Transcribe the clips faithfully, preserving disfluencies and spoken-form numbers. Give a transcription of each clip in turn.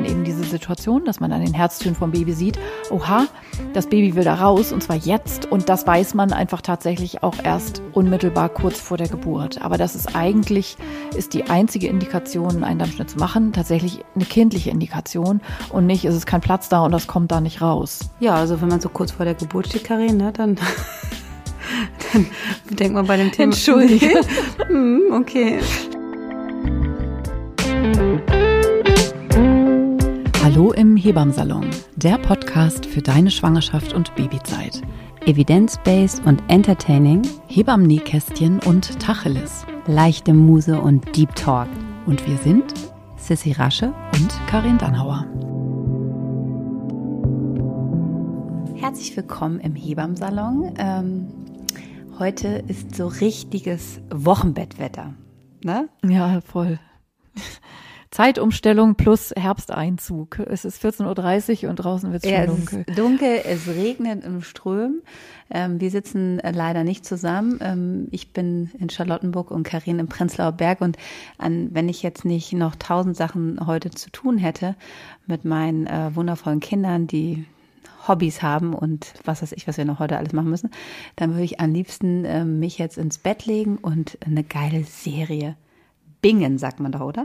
eben diese Situation, dass man an den Herztönen vom Baby sieht, oha, das Baby will da raus und zwar jetzt. Und das weiß man einfach tatsächlich auch erst unmittelbar kurz vor der Geburt. Aber das ist eigentlich, ist die einzige Indikation, einen Dammschnitt zu machen, tatsächlich eine kindliche Indikation und nicht, es ist kein Platz da und das kommt da nicht raus. Ja, also wenn man so kurz vor der Geburt steht, Karin, ne, dann... Dann denkt man bei dem Thema... Entschuldige. Okay. Hallo im Hebammsalon, der Podcast für deine Schwangerschaft und Babyzeit. Evidence-based und entertaining. Hebammen-Nähkästchen und Tacheles. Leichte Muse und Deep Talk. Und wir sind Sissi Rasche und Karin Dannhauer. Herzlich willkommen im Hebammsalon. Ähm, heute ist so richtiges Wochenbettwetter. Ne? Ja, voll. Zeitumstellung plus Herbsteinzug. Es ist vierzehn Uhr dreißig und draußen wird es schon ja, dunkel. Es ist dunkel, es regnet im Ström. Ähm, wir sitzen äh, leider nicht zusammen. Ähm, ich bin in Charlottenburg und Karin im Prenzlauer Berg. Und an, wenn ich jetzt nicht noch tausend Sachen heute zu tun hätte mit meinen äh, wundervollen Kindern, die Hobbys haben und was weiß ich, was wir noch heute alles machen müssen, dann würde ich am liebsten äh, mich jetzt ins Bett legen und eine geile Serie bingen, sagt man doch, oder?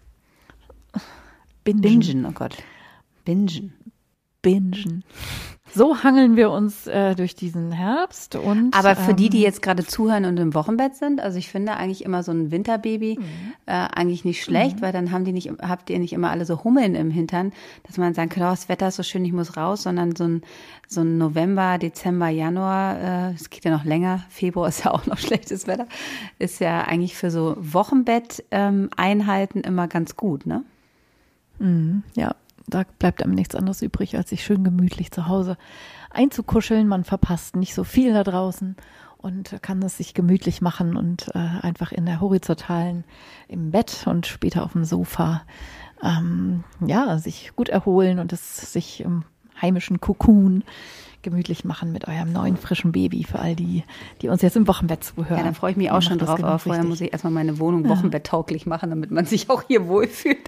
Bingen. Bingen, oh Gott. Bingen. Bingen. So hangeln wir uns äh, durch diesen Herbst. Und aber für ähm, die, die jetzt gerade zuhören und im Wochenbett sind, also ich finde eigentlich immer so ein Winterbaby mhm. äh, eigentlich nicht schlecht, mhm. weil dann haben die nicht, habt ihr nicht immer alle so Hummeln im Hintern, dass man sagen kann, oh, das Wetter ist so schön, ich muss raus, sondern so ein, so ein November, Dezember, Januar, es äh, geht ja noch länger, Februar ist ja auch noch schlechtes Wetter, ist ja eigentlich für so Wochenbett-Einheiten ähm, immer ganz gut, ne? Mhm, ja. Da bleibt einem nichts anderes übrig, als sich schön gemütlich zu Hause einzukuscheln. Man verpasst nicht so viel da draußen und kann es sich gemütlich machen und äh, einfach in der horizontalen im Bett und später auf dem Sofa ähm, ja, sich gut erholen und es sich im heimischen Kokon gemütlich machen mit eurem neuen frischen Baby für all die, die uns jetzt im Wochenbett zuhören. Ja, da freue ich mich auch schon drauf, aber vorher richtig. Muss ich erstmal meine Wohnung wochenbetttauglich machen, damit man sich auch hier wohlfühlt.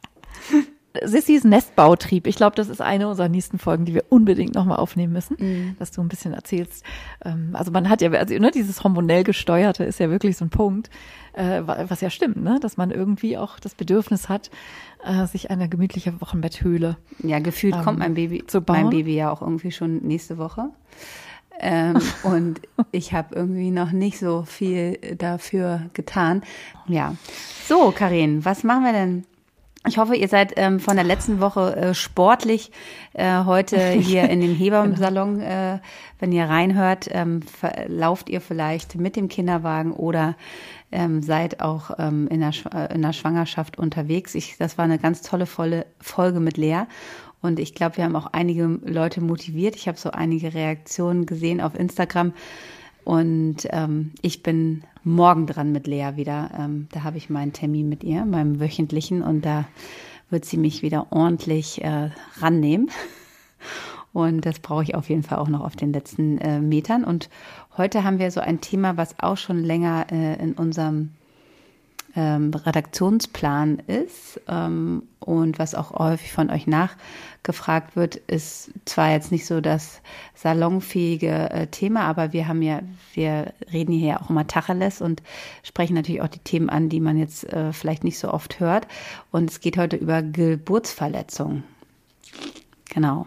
Sissis Nestbautrieb. Ich glaube, das ist eine unserer nächsten Folgen, die wir unbedingt nochmal aufnehmen müssen, mhm. dass du ein bisschen erzählst. Also man hat ja, also ne, dieses hormonell gesteuerte ist ja wirklich so ein Punkt, was ja stimmt, ne, dass man irgendwie auch das Bedürfnis hat, sich eine gemütliche Wochenbetthöhle ja, gefühlt ähm, kommt mein Baby, zu bauen. Mein Baby ja auch irgendwie schon nächste Woche. Ähm, und ich habe irgendwie noch nicht so viel dafür getan. Ja. So, Karin, was machen wir denn? Ich hoffe, ihr seid ähm, von der letzten Woche äh, sportlich äh, heute hier in dem Hebammsalon. Äh, wenn ihr reinhört, ähm, lauft ihr vielleicht mit dem Kinderwagen oder ähm, seid auch ähm, in, der, in der Schwangerschaft unterwegs. Ich, das war eine ganz tolle volle Folge mit Lea. Und ich glaube, wir haben auch einige Leute motiviert. Ich habe so einige Reaktionen gesehen auf Instagram. Und ähm, ich bin morgen dran mit Lea wieder. Ähm, da habe ich meinen Termin mit ihr, meinem wöchentlichen. Und da wird sie mich wieder ordentlich äh, rannehmen. Und das brauche ich auf jeden Fall auch noch auf den letzten äh, Metern. Und heute haben wir so ein Thema, was auch schon länger äh, in unserem ähm, Redaktionsplan ist ähm, und was auch häufig von euch nachgefragt wird, ist zwar jetzt nicht so das salonfähige äh, Thema, aber wir haben ja, wir reden hier ja auch immer Tacheles und sprechen natürlich auch die Themen an, die man jetzt äh, vielleicht nicht so oft hört. Und es geht heute über Geburtsverletzungen. Genau.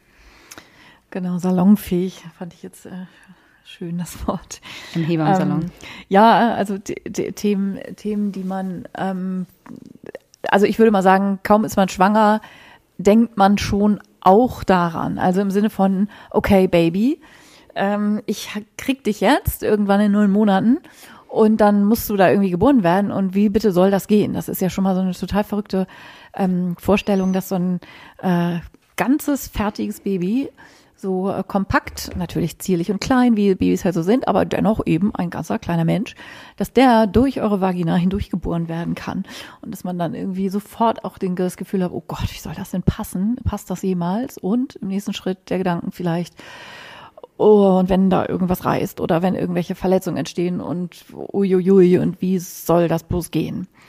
Genau, salonfähig fand ich jetzt äh, schön das Wort. Im Hebammsalon. Ähm, ja, also die, die Themen, Themen, die man, ähm, also ich würde mal sagen, kaum ist man schwanger, denkt man schon auch daran. Also im Sinne von, okay, Baby, ähm, ich krieg dich jetzt irgendwann in neun Monaten und dann musst du da irgendwie geboren werden und wie bitte soll das gehen? Das ist ja schon mal so eine total verrückte ähm, Vorstellung, dass so ein äh, ganzes, fertiges Baby so äh, kompakt, natürlich zierlich und klein, wie Babys halt so sind, aber dennoch eben ein ganzer kleiner Mensch, dass der durch eure Vagina hindurch geboren werden kann und dass man dann irgendwie sofort auch den, das Gefühl hat, oh Gott, wie soll das denn passen? Passt das jemals? Und im nächsten Schritt der Gedanken vielleicht, oh, und wenn da irgendwas reißt oder wenn irgendwelche Verletzungen entstehen und uiuiui und wie soll das bloß gehen?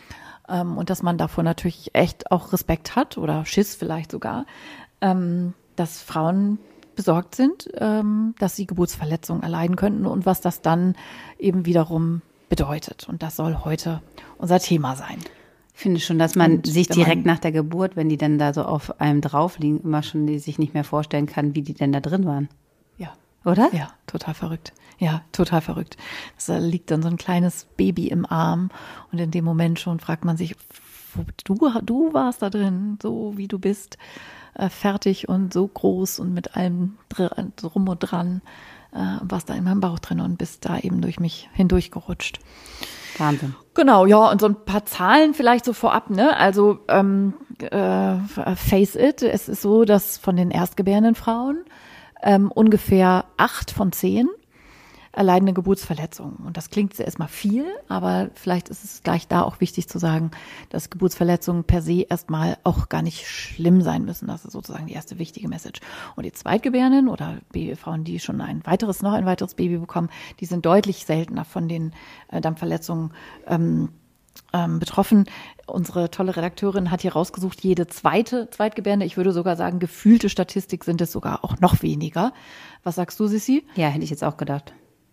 ähm, und dass man davor natürlich echt auch Respekt hat oder Schiss vielleicht sogar, ähm, dass Frauen besorgt sind, ähm, dass sie Geburtsverletzungen erleiden könnten und was das dann eben wiederum bedeutet. Und das soll heute unser Thema sein. Ich finde schon, dass man Und sich wenn direkt man- nach der Geburt, wenn die dann da so auf einem drauf liegen, immer schon die sich nicht mehr vorstellen kann, wie die denn da drin waren. Ja. Oder? Ja, total verrückt. Ja, total verrückt. Da liegt dann so ein kleines Baby im Arm und in dem Moment schon fragt man sich, wo- du, du warst da drin, so wie du bist, äh, fertig und so groß und mit allem dr- drum und dran, äh, warst da in meinem Bauch drin und bist da eben durch mich hindurchgerutscht. Wahnsinn. Genau, ja, und so ein paar Zahlen vielleicht so vorab, ne? Also ähm, äh, face it, es ist so, dass von den erstgebärenden Frauen ähm, ungefähr acht von zehn erleiden eine Geburtsverletzung. Und das klingt erstmal viel, aber vielleicht ist es gleich da auch wichtig zu sagen, dass Geburtsverletzungen per se erstmal auch gar nicht schlimm sein müssen. Das ist sozusagen die erste wichtige Message. Und die Zweitgebärenden oder Babyfrauen, die schon ein weiteres, noch ein weiteres Baby bekommen, die sind deutlich seltener von den äh, Dampfverletzungen ähm, ähm, betroffen. Unsere tolle Redakteurin hat hier rausgesucht, jede zweite Zweitgebärende, ich würde sogar sagen, gefühlte Statistik sind es sogar auch noch weniger. Was sagst du, Sissi? Ja, hätte ich jetzt auch gedacht.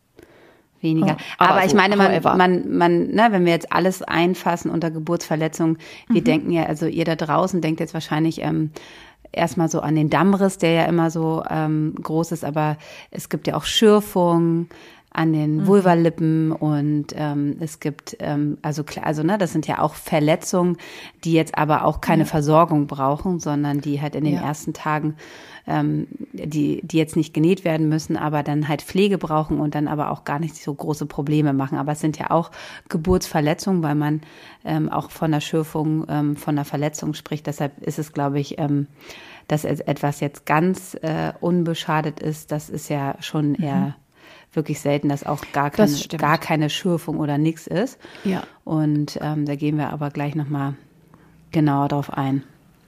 Weniger. Oh, aber aber ich so, meine, man, however. man, man, ne, wenn wir jetzt alles einfassen unter Geburtsverletzung, wir Mhm. denken ja, also ihr da draußen denkt jetzt wahrscheinlich ähm, erstmal so an den Dammriss, der ja immer so ähm, groß ist, aber es gibt ja auch Schürfungen an den Mhm. Vulvalippen und ähm, es gibt, ähm, also klar, also ne, das sind ja auch Verletzungen, die jetzt aber auch keine Ja. Versorgung brauchen, sondern die halt in den Ja. ersten Tagen, ähm, die, die jetzt nicht genäht werden müssen, aber dann halt Pflege brauchen und dann aber auch gar nicht so große Probleme machen. Aber es sind ja auch Geburtsverletzungen, weil man ähm, auch von der Schürfung, ähm, von der Verletzung spricht. Deshalb ist es, glaube ich, ähm, dass es etwas jetzt ganz äh, unbeschadet ist, das ist ja schon eher wirklich selten, dass auch gar keine, Das stimmt. gar keine Schürfung oder nichts ist. Ja. Und ähm, da gehen wir aber gleich nochmal genauer drauf ein.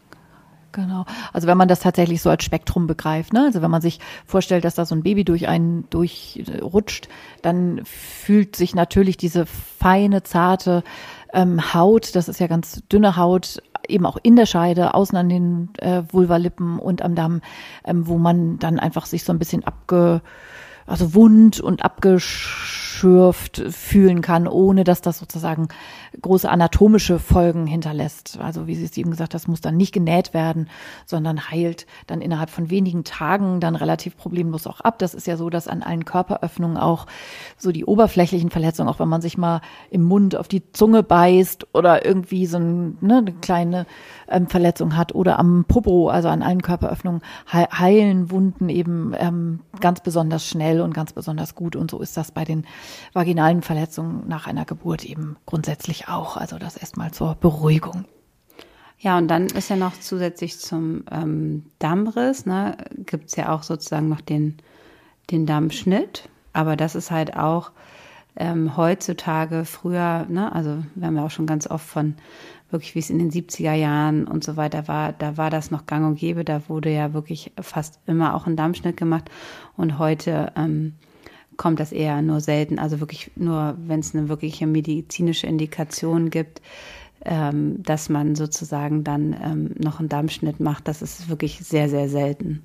Genau. Also wenn man das tatsächlich so als Spektrum begreift, ne? Also wenn man sich vorstellt, dass da so ein Baby durch einen durchrutscht, dann fühlt sich natürlich diese feine, zarte ähm, Haut, das ist ja ganz dünne Haut, eben auch in der Scheide, außen an den äh, Vulvalippen und am Damm, ähm, wo man dann einfach sich so ein bisschen abge also wund und abgeschürft fühlen kann, ohne dass das sozusagen große anatomische Folgen hinterlässt. Also wie sie es eben gesagt hat, das muss dann nicht genäht werden, sondern heilt dann innerhalb von wenigen Tagen dann relativ problemlos auch ab. Das ist ja so, dass an allen Körperöffnungen auch so die oberflächlichen Verletzungen, auch wenn man sich mal im Mund auf die Zunge beißt oder irgendwie so ein, ne, eine kleine ähm, Verletzung hat oder am Popo, also an allen Körperöffnungen, he- heilen Wunden eben ähm, ganz besonders schnell und ganz besonders gut. Und so ist das bei den vaginalen Verletzungen nach einer Geburt eben grundsätzlich auch. Also das erstmal zur Beruhigung. Ja, und dann ist ja noch zusätzlich zum ähm, Dammriss, ne, gibt's ja auch sozusagen noch den, den Dammschnitt. Aber das ist halt auch ähm, heutzutage früher, ne, also wir haben ja auch schon ganz oft von wirklich, wie es in den siebziger Jahren und so weiter war, da war das noch gang und gäbe, da wurde ja wirklich fast immer auch ein Dammschnitt gemacht und heute ähm, kommt das eher nur selten, also wirklich nur, wenn es eine wirkliche medizinische Indikation gibt, ähm, dass man sozusagen dann ähm, noch einen Dammschnitt macht, das ist wirklich sehr, sehr selten.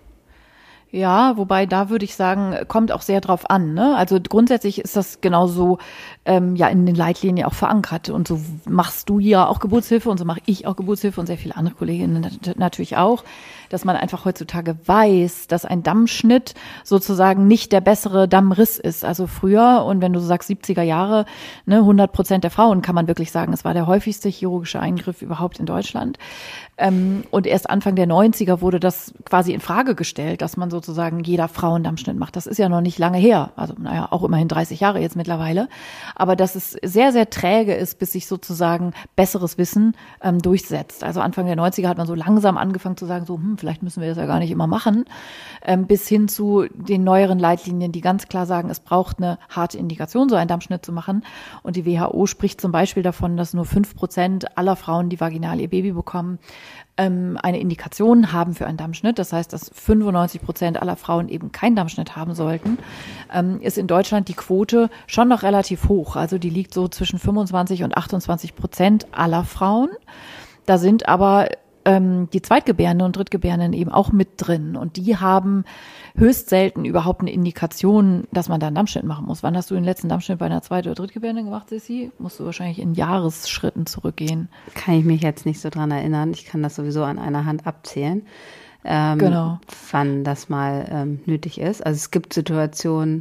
Ja, wobei da würde ich sagen, kommt auch sehr drauf an. Ne? Also grundsätzlich ist das genauso ähm, ja in den Leitlinien auch verankert. Und so machst du ja auch Geburtshilfe und so mache ich auch Geburtshilfe und sehr viele andere Kolleginnen nat- natürlich auch, dass man einfach heutzutage weiß, dass ein Dammschnitt sozusagen nicht der bessere Dammriss ist. Also früher, und wenn du so sagst siebziger Jahre, ne, hundert Prozent der Frauen kann man wirklich sagen, es war der häufigste chirurgische Eingriff überhaupt in Deutschland. Ähm, und erst Anfang der neunziger wurde das quasi in Frage gestellt, dass man sozusagen jeder Frau einen Dammschnitt macht. Das ist ja noch nicht lange her. Also naja, auch immerhin dreißig Jahre jetzt mittlerweile. Aber dass es sehr, sehr träge ist, bis sich sozusagen besseres Wissen ähm, durchsetzt. Also Anfang der neunziger hat man so langsam angefangen zu sagen, so, hm, vielleicht müssen wir das ja gar nicht immer machen, ähm, bis hin zu den neueren Leitlinien, die ganz klar sagen, es braucht eine harte Indikation, so einen Dammschnitt zu machen. Und die W H O spricht zum Beispiel davon, dass nur fünf Prozent aller Frauen, die vaginal ihr Baby bekommen, ähm, eine Indikation haben für einen Dammschnitt. Das heißt, dass fünfundneunzig Prozent Prozent aller Frauen eben keinen Dammschnitt haben sollten, ähm, ist in Deutschland die Quote schon noch relativ hoch. Also die liegt so zwischen fünfundzwanzig und achtundzwanzig Prozent aller Frauen. Da sind aber ähm, die Zweitgebärenden und Drittgebärenden eben auch mit drin. Und die haben höchst selten überhaupt eine Indikation, dass man da einen Dammschnitt machen muss. Wann hast du den letzten Dammschnitt bei einer Zweit- oder Drittgebärenden gemacht, Sissi? Musst du wahrscheinlich in Jahresschritten zurückgehen. Kann ich mich jetzt nicht so dran erinnern. Ich kann das sowieso an einer Hand abzählen, ähm, Genau. wann das mal ähm, nötig ist. Also es gibt Situationen,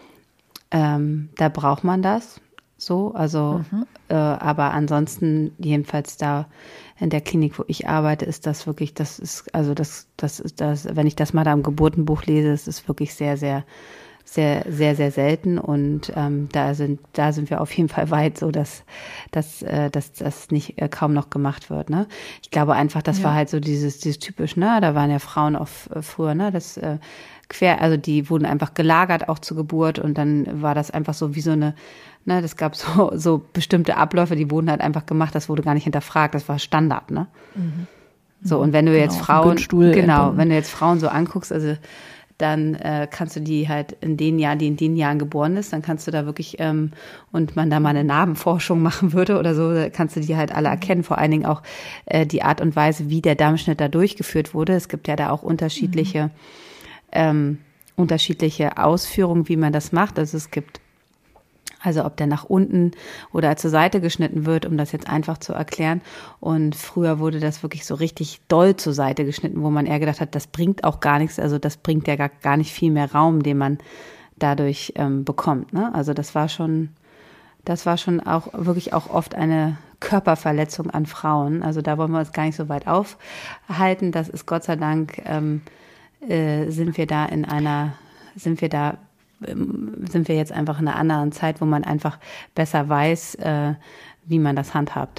ähm, da braucht man das so. Also, Mhm. äh, aber ansonsten jedenfalls da in der Klinik, wo ich arbeite, ist das wirklich, das ist, also das, das ist das, wenn ich das mal da im Geburtenbuch lese, es ist wirklich sehr, sehr, sehr, sehr, sehr selten und ähm, da sind, da sind wir auf jeden Fall weit, so dass, dass, äh, dass das nicht äh, kaum noch gemacht wird. Ne, ich glaube einfach, das Ja. war halt so dieses, dieses typisch. Ne, da waren ja Frauen auch äh, früher, ne, das äh, quer, also die wurden einfach gelagert auch zur Geburt und dann war das einfach so wie so eine, ne, das gab so, so bestimmte Abläufe, die wurden halt einfach gemacht, das wurde gar nicht hinterfragt, das war Standard, ne? Mhm. So, und wenn du Genau, jetzt auf dem Frauen, Gürtelstuhl genau, entbunden. wenn du jetzt Frauen so anguckst, also dann äh, kannst du die halt in den Jahren, die in den Jahren geboren ist, dann kannst du da wirklich, ähm, und man da mal eine Narbenforschung machen würde oder so, da kannst du die halt alle erkennen, vor allen Dingen auch äh, die Art und Weise, wie der Dammschnitt da durchgeführt wurde. Es gibt ja da auch unterschiedliche, mhm. ähm, unterschiedliche Ausführungen, wie man das macht. Also es gibt Also ob der nach unten oder zur Seite geschnitten wird, um das jetzt einfach zu erklären. Und früher wurde das wirklich so richtig doll zur Seite geschnitten, wo man eher gedacht hat, das bringt auch gar nichts. Also das bringt ja gar, gar nicht viel mehr Raum, den man dadurch ähm, bekommt. Ne? Also das war schon, das war schon auch wirklich auch oft eine Körperverletzung an Frauen. Also da wollen wir uns gar nicht so weit aufhalten. Das ist Gott sei Dank, ähm, äh, sind wir da in einer, sind wir da sind wir jetzt einfach in einer anderen Zeit, wo man einfach besser weiß, äh, wie man das handhabt.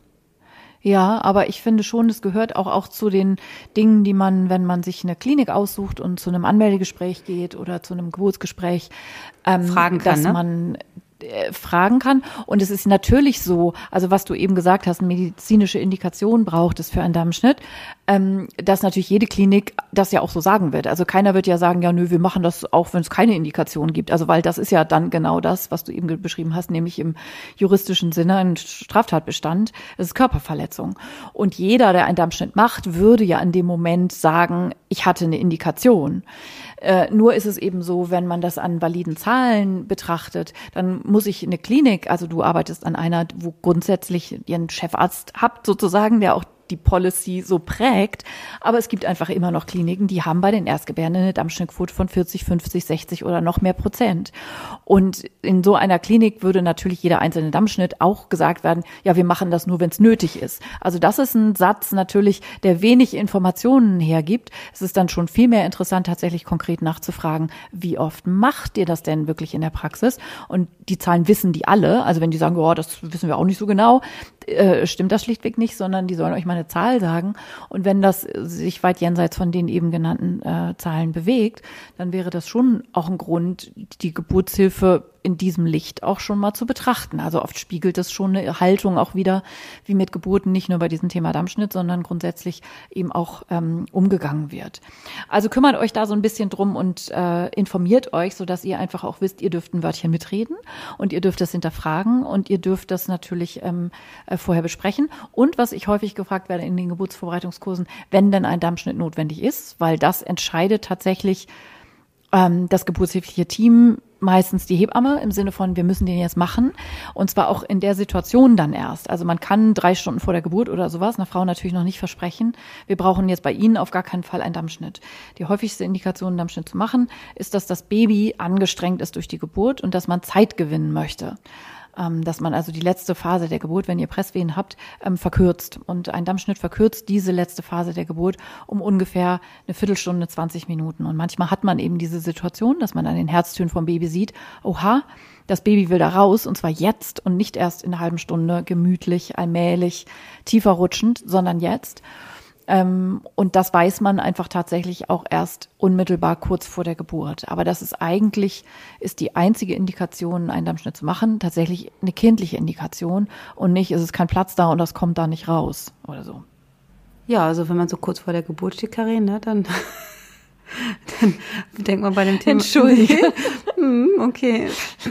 Ja, aber ich finde schon, es gehört auch, auch zu den Dingen, die man, wenn man sich eine Klinik aussucht und zu einem Anmeldegespräch geht oder zu einem Geburtsgespräch, ähm, Fragen kann, dass ne? man äh, fragen kann. Und es ist natürlich so, also was du eben gesagt hast, eine medizinische Indikation braucht es für einen Dammschnitt, ähm, dass natürlich jede Klinik das ja auch so sagen wird. Also keiner wird ja sagen, ja nö, wir machen das auch, wenn es keine Indikation gibt. Also weil das ist ja dann genau das, was du eben beschrieben hast, nämlich im juristischen Sinne ein Straftatbestand. Es ist Körperverletzung. Und jeder, der einen Dammschnitt macht, würde ja in dem Moment sagen, ich hatte eine Indikation. Äh, nur ist es eben so, wenn man das an validen Zahlen betrachtet, dann muss ich eine Klinik, also du arbeitest an einer, wo grundsätzlich ihr einen Chefarzt habt sozusagen, der auch die Policy so prägt. Aber es gibt einfach immer noch Kliniken, die haben bei den Erstgebärenden eine Dammschnittquote von vierzig, fünfzig, sechzig oder noch mehr Prozent. Und in so einer Klinik würde natürlich jeder einzelne Dammschnitt auch gesagt werden, ja, wir machen das nur, wenn es nötig ist. Also das ist ein Satz natürlich, der wenig Informationen hergibt. Es ist dann schon viel mehr interessant, tatsächlich konkret nachzufragen, wie oft macht ihr das denn wirklich in der Praxis? Und die Zahlen wissen die alle. Also wenn die sagen, oh, das wissen wir auch nicht so genau, äh, stimmt das schlichtweg nicht, sondern die sollen euch mal eine Zahl sagen. Und wenn das sich weit jenseits von den eben genannten äh, Zahlen bewegt, dann wäre das schon auch ein Grund, die Geburtshilfe in diesem Licht auch schon mal zu betrachten. Also oft spiegelt es schon eine Haltung auch wieder, wie mit Geburten nicht nur bei diesem Thema Dammschnitt, sondern grundsätzlich eben auch ähm, umgegangen wird. Also kümmert euch da so ein bisschen drum und äh, informiert euch, sodass ihr einfach auch wisst, ihr dürft ein Wörtchen mitreden und ihr dürft das hinterfragen und ihr dürft das natürlich ähm, äh, vorher besprechen. Und was ich häufig gefragt werde in den Geburtsvorbereitungskursen, wenn denn ein Dammschnitt notwendig ist, weil das entscheidet tatsächlich ähm, das geburtshilfliche Team, meistens die Hebamme, im Sinne von, wir müssen den jetzt machen. Und zwar auch in der Situation dann erst. Also man kann drei Stunden vor der Geburt oder sowas einer Frau natürlich noch nicht versprechen, wir brauchen jetzt bei Ihnen auf gar keinen Fall einen Dammschnitt. Die häufigste Indikation, einen Dammschnitt zu machen, ist, dass das Baby angestrengt ist durch die Geburt und dass man Zeit gewinnen möchte. Dass man also die letzte Phase der Geburt, wenn ihr Presswehen habt, verkürzt. Und ein Dammschnitt verkürzt diese letzte Phase der Geburt um ungefähr eine Viertelstunde, zwanzig Minuten. Und manchmal hat man eben diese Situation, dass man an den Herztönen vom Baby sieht, oha, das Baby will da raus und zwar jetzt und nicht erst in einer halben Stunde gemütlich, allmählich, tiefer rutschend, sondern jetzt. Und das weiß man einfach tatsächlich auch erst unmittelbar kurz vor der Geburt. Aber das ist eigentlich, ist die einzige Indikation, einen Dammschnitt zu machen, tatsächlich eine kindliche Indikation und nicht, es ist kein Platz da und das kommt da nicht raus oder so. Ja, also wenn man so kurz vor der Geburt steht, Karin, ne, dann Dann denkt man bei dem Thema. Entschuldige. hm, okay.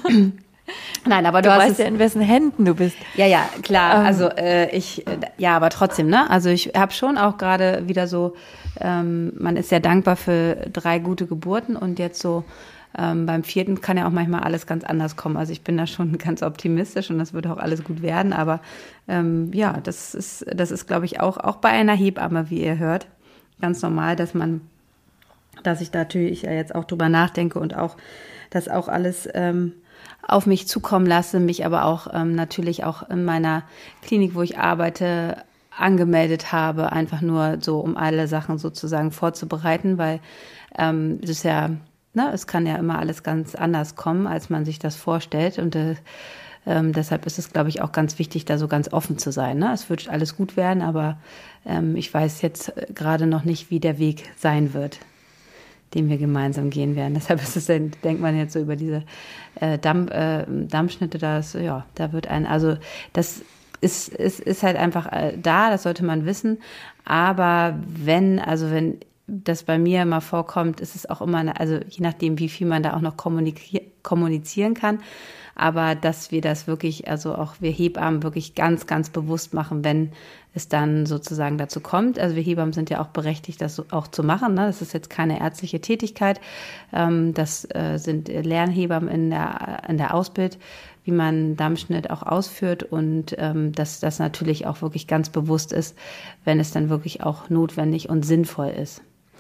Nein, aber du, du hast weißt es, ja, in wessen Händen du bist. Ja, ja, klar. Ähm, also äh, ich, äh, ja, aber trotzdem, ne? Also ich habe schon auch gerade wieder so, ähm, man ist sehr dankbar für drei gute Geburten und jetzt so ähm, beim vierten kann ja auch manchmal alles ganz anders kommen. Also ich bin da schon ganz optimistisch und das wird auch alles gut werden. Aber ähm, ja, das ist, das ist, glaube ich, auch auch bei einer Hebamme, wie ihr hört, ganz normal, dass man, dass ich da natürlich ja jetzt auch drüber nachdenke und auch das auch alles ähm, auf mich zukommen lasse, mich aber auch ähm, natürlich auch in meiner Klinik, wo ich arbeite, angemeldet habe, einfach nur so, um alle Sachen sozusagen vorzubereiten, weil ähm, das ist ja, ne, es kann ja immer alles ganz anders kommen, als man sich das vorstellt und äh, ähm, deshalb ist es, glaube ich, auch ganz wichtig, da so ganz offen zu sein. Ne? Es wird alles gut werden, aber ähm, ich weiß jetzt gerade noch nicht, wie der Weg sein wird, den wir gemeinsam gehen werden. Deshalb ist es, denkt man jetzt so über diese äh, Damm, äh, Dammschnitte, das, ja, da wird ein, also das ist, ist, ist halt einfach äh, da, das sollte man wissen. Aber wenn, also wenn das bei mir mal vorkommt, ist es auch immer, eine, also je nachdem, wie viel man da auch noch kommunizieren kann, aber dass wir das wirklich, also auch wir Hebammen wirklich ganz, ganz bewusst machen, wenn es dann sozusagen dazu kommt. Also wir Hebammen sind ja auch berechtigt, das auch zu machen. Ne? Das ist jetzt keine ärztliche Tätigkeit. Das sind Lernhebammen in der, in der Ausbild, wie man Dammschnitt auch ausführt und dass das natürlich auch wirklich ganz bewusst ist, wenn es dann wirklich auch notwendig und sinnvoll ist.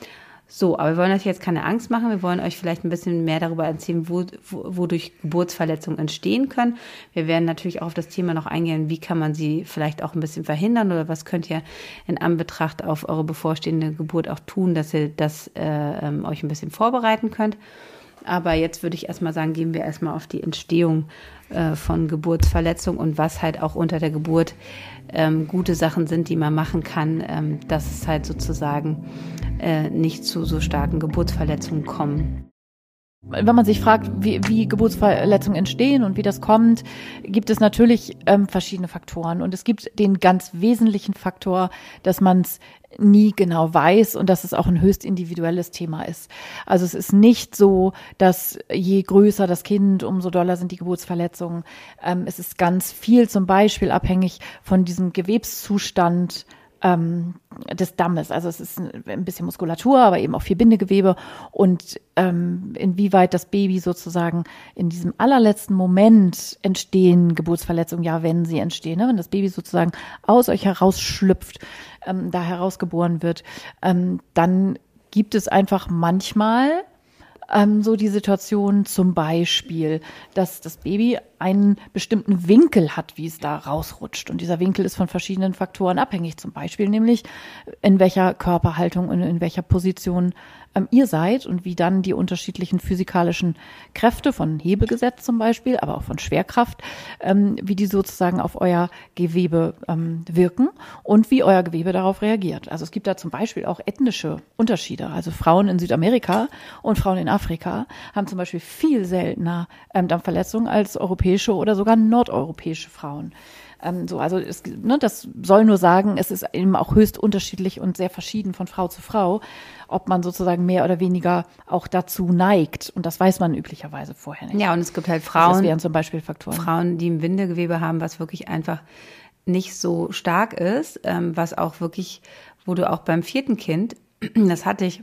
So, aber wir wollen euch jetzt keine Angst machen. Wir wollen euch vielleicht ein bisschen mehr darüber erzählen, wo, wo, wodurch Geburtsverletzungen entstehen können. Wir werden natürlich auch auf das Thema noch eingehen, wie kann man sie vielleicht auch ein bisschen verhindern oder was könnt ihr in Anbetracht auf eure bevorstehende Geburt auch tun, dass ihr das äh, ähm, euch ein bisschen vorbereiten könnt. Aber jetzt würde ich erstmal sagen, gehen wir erstmal auf die Entstehung äh, von Geburtsverletzungen und was halt auch unter der Geburt ähm, gute Sachen sind, die man machen kann, ähm, dass es halt sozusagen äh, nicht zu so starken Geburtsverletzungen kommen. Wenn man sich fragt, wie, wie Geburtsverletzungen entstehen und wie das kommt, gibt es natürlich ähm, verschiedene Faktoren. Und es gibt den ganz wesentlichen Faktor, dass man es nie genau weiß und dass es auch ein höchst individuelles Thema ist. Also es ist nicht so, dass je größer das Kind, umso doller sind die Geburtsverletzungen. Ähm, es ist ganz viel zum Beispiel abhängig von diesem Gewebszustand ähm, des Dammes. Also es ist ein bisschen Muskulatur, aber eben auch viel Bindegewebe und ähm, inwieweit das Baby sozusagen in diesem allerletzten Moment entstehen Geburtsverletzungen, ja, wenn sie entstehen, ne? Wenn das Baby sozusagen aus euch herausschlüpft, ähm, da herausgeboren wird, ähm, dann gibt es einfach manchmal ähm, so die Situation zum Beispiel, dass das Baby einen bestimmten Winkel hat, wie es da rausrutscht. Und dieser Winkel ist von verschiedenen Faktoren abhängig. Zum Beispiel nämlich, in welcher Körperhaltung und in welcher Position ähm, ihr seid und wie dann die unterschiedlichen physikalischen Kräfte von Hebegesetz zum Beispiel, aber auch von Schwerkraft, ähm, wie die sozusagen auf euer Gewebe ähm, wirken und wie euer Gewebe darauf reagiert. Also es gibt da zum Beispiel auch ethnische Unterschiede. Also Frauen in Südamerika und Frauen in Afrika haben zum Beispiel viel seltener ähm, Dampfverletzungen als europäische oder sogar nordeuropäische Frauen. Ähm, so, also es, ne, das soll nur sagen, es ist eben auch höchst unterschiedlich und sehr verschieden von Frau zu Frau, ob man sozusagen mehr oder weniger auch dazu neigt. Und das weiß man üblicherweise vorher nicht. Ja, und es gibt halt Frauen, das wären zum Beispiel Faktoren. Frauen, die ein Bindegewebe haben, was wirklich einfach nicht so stark ist, ähm, was auch wirklich, wo du auch beim vierten Kind, das hatte ich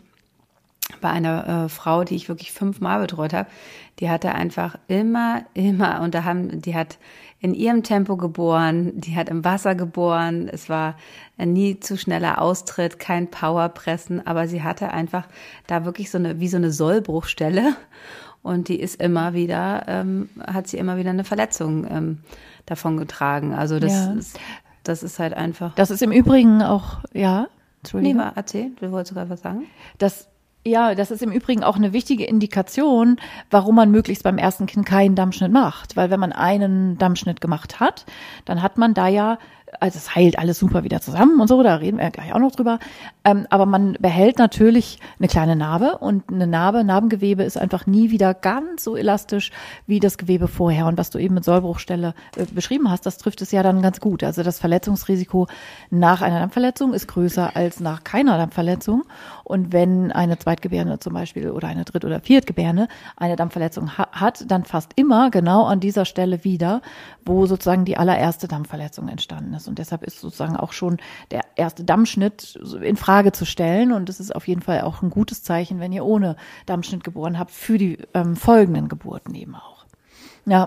bei einer äh, Frau, die ich wirklich fünfmal betreut habe, die hatte einfach immer, immer, und da haben, die hat in ihrem Tempo geboren, die hat im Wasser geboren, es war nie zu schneller Austritt, kein Powerpressen, aber sie hatte einfach da wirklich so eine, wie so eine Sollbruchstelle und die ist immer wieder, ähm, hat sie immer wieder eine Verletzung ähm, davon getragen. Also das, Ja. ist, das ist halt einfach. Das ist im Übrigen auch, ja, Entschuldigung. Nee, mal erzähl, du wolltest sogar was sagen? Das Ja, das ist im Übrigen auch eine wichtige Indikation, warum man möglichst beim ersten Kind keinen Dammschnitt macht. Weil wenn man einen Dammschnitt gemacht hat, dann hat man da ja Also es heilt alles super wieder zusammen und so, da reden wir gleich auch noch drüber. Ähm, aber man behält natürlich eine kleine Narbe und eine Narbe, Narbengewebe ist einfach nie wieder ganz so elastisch wie das Gewebe vorher. Und was du eben mit Sollbruchstelle äh, beschrieben hast, das trifft es ja dann ganz gut. Also das Verletzungsrisiko nach einer Dampfverletzung ist größer als nach keiner Dampfverletzung. Und wenn eine Zweitgebärende zum Beispiel oder eine Dritt- oder Viertgebärende eine Dampfverletzung ha- hat, dann fast immer genau an dieser Stelle wieder, wo sozusagen die allererste Dampfverletzung entstanden ist. Und deshalb ist sozusagen auch schon der erste Dammschnitt in Frage zu stellen. Und es ist auf jeden Fall auch ein gutes Zeichen, wenn ihr ohne Dammschnitt geboren habt, für die ähm, folgenden Geburten eben auch. Ja.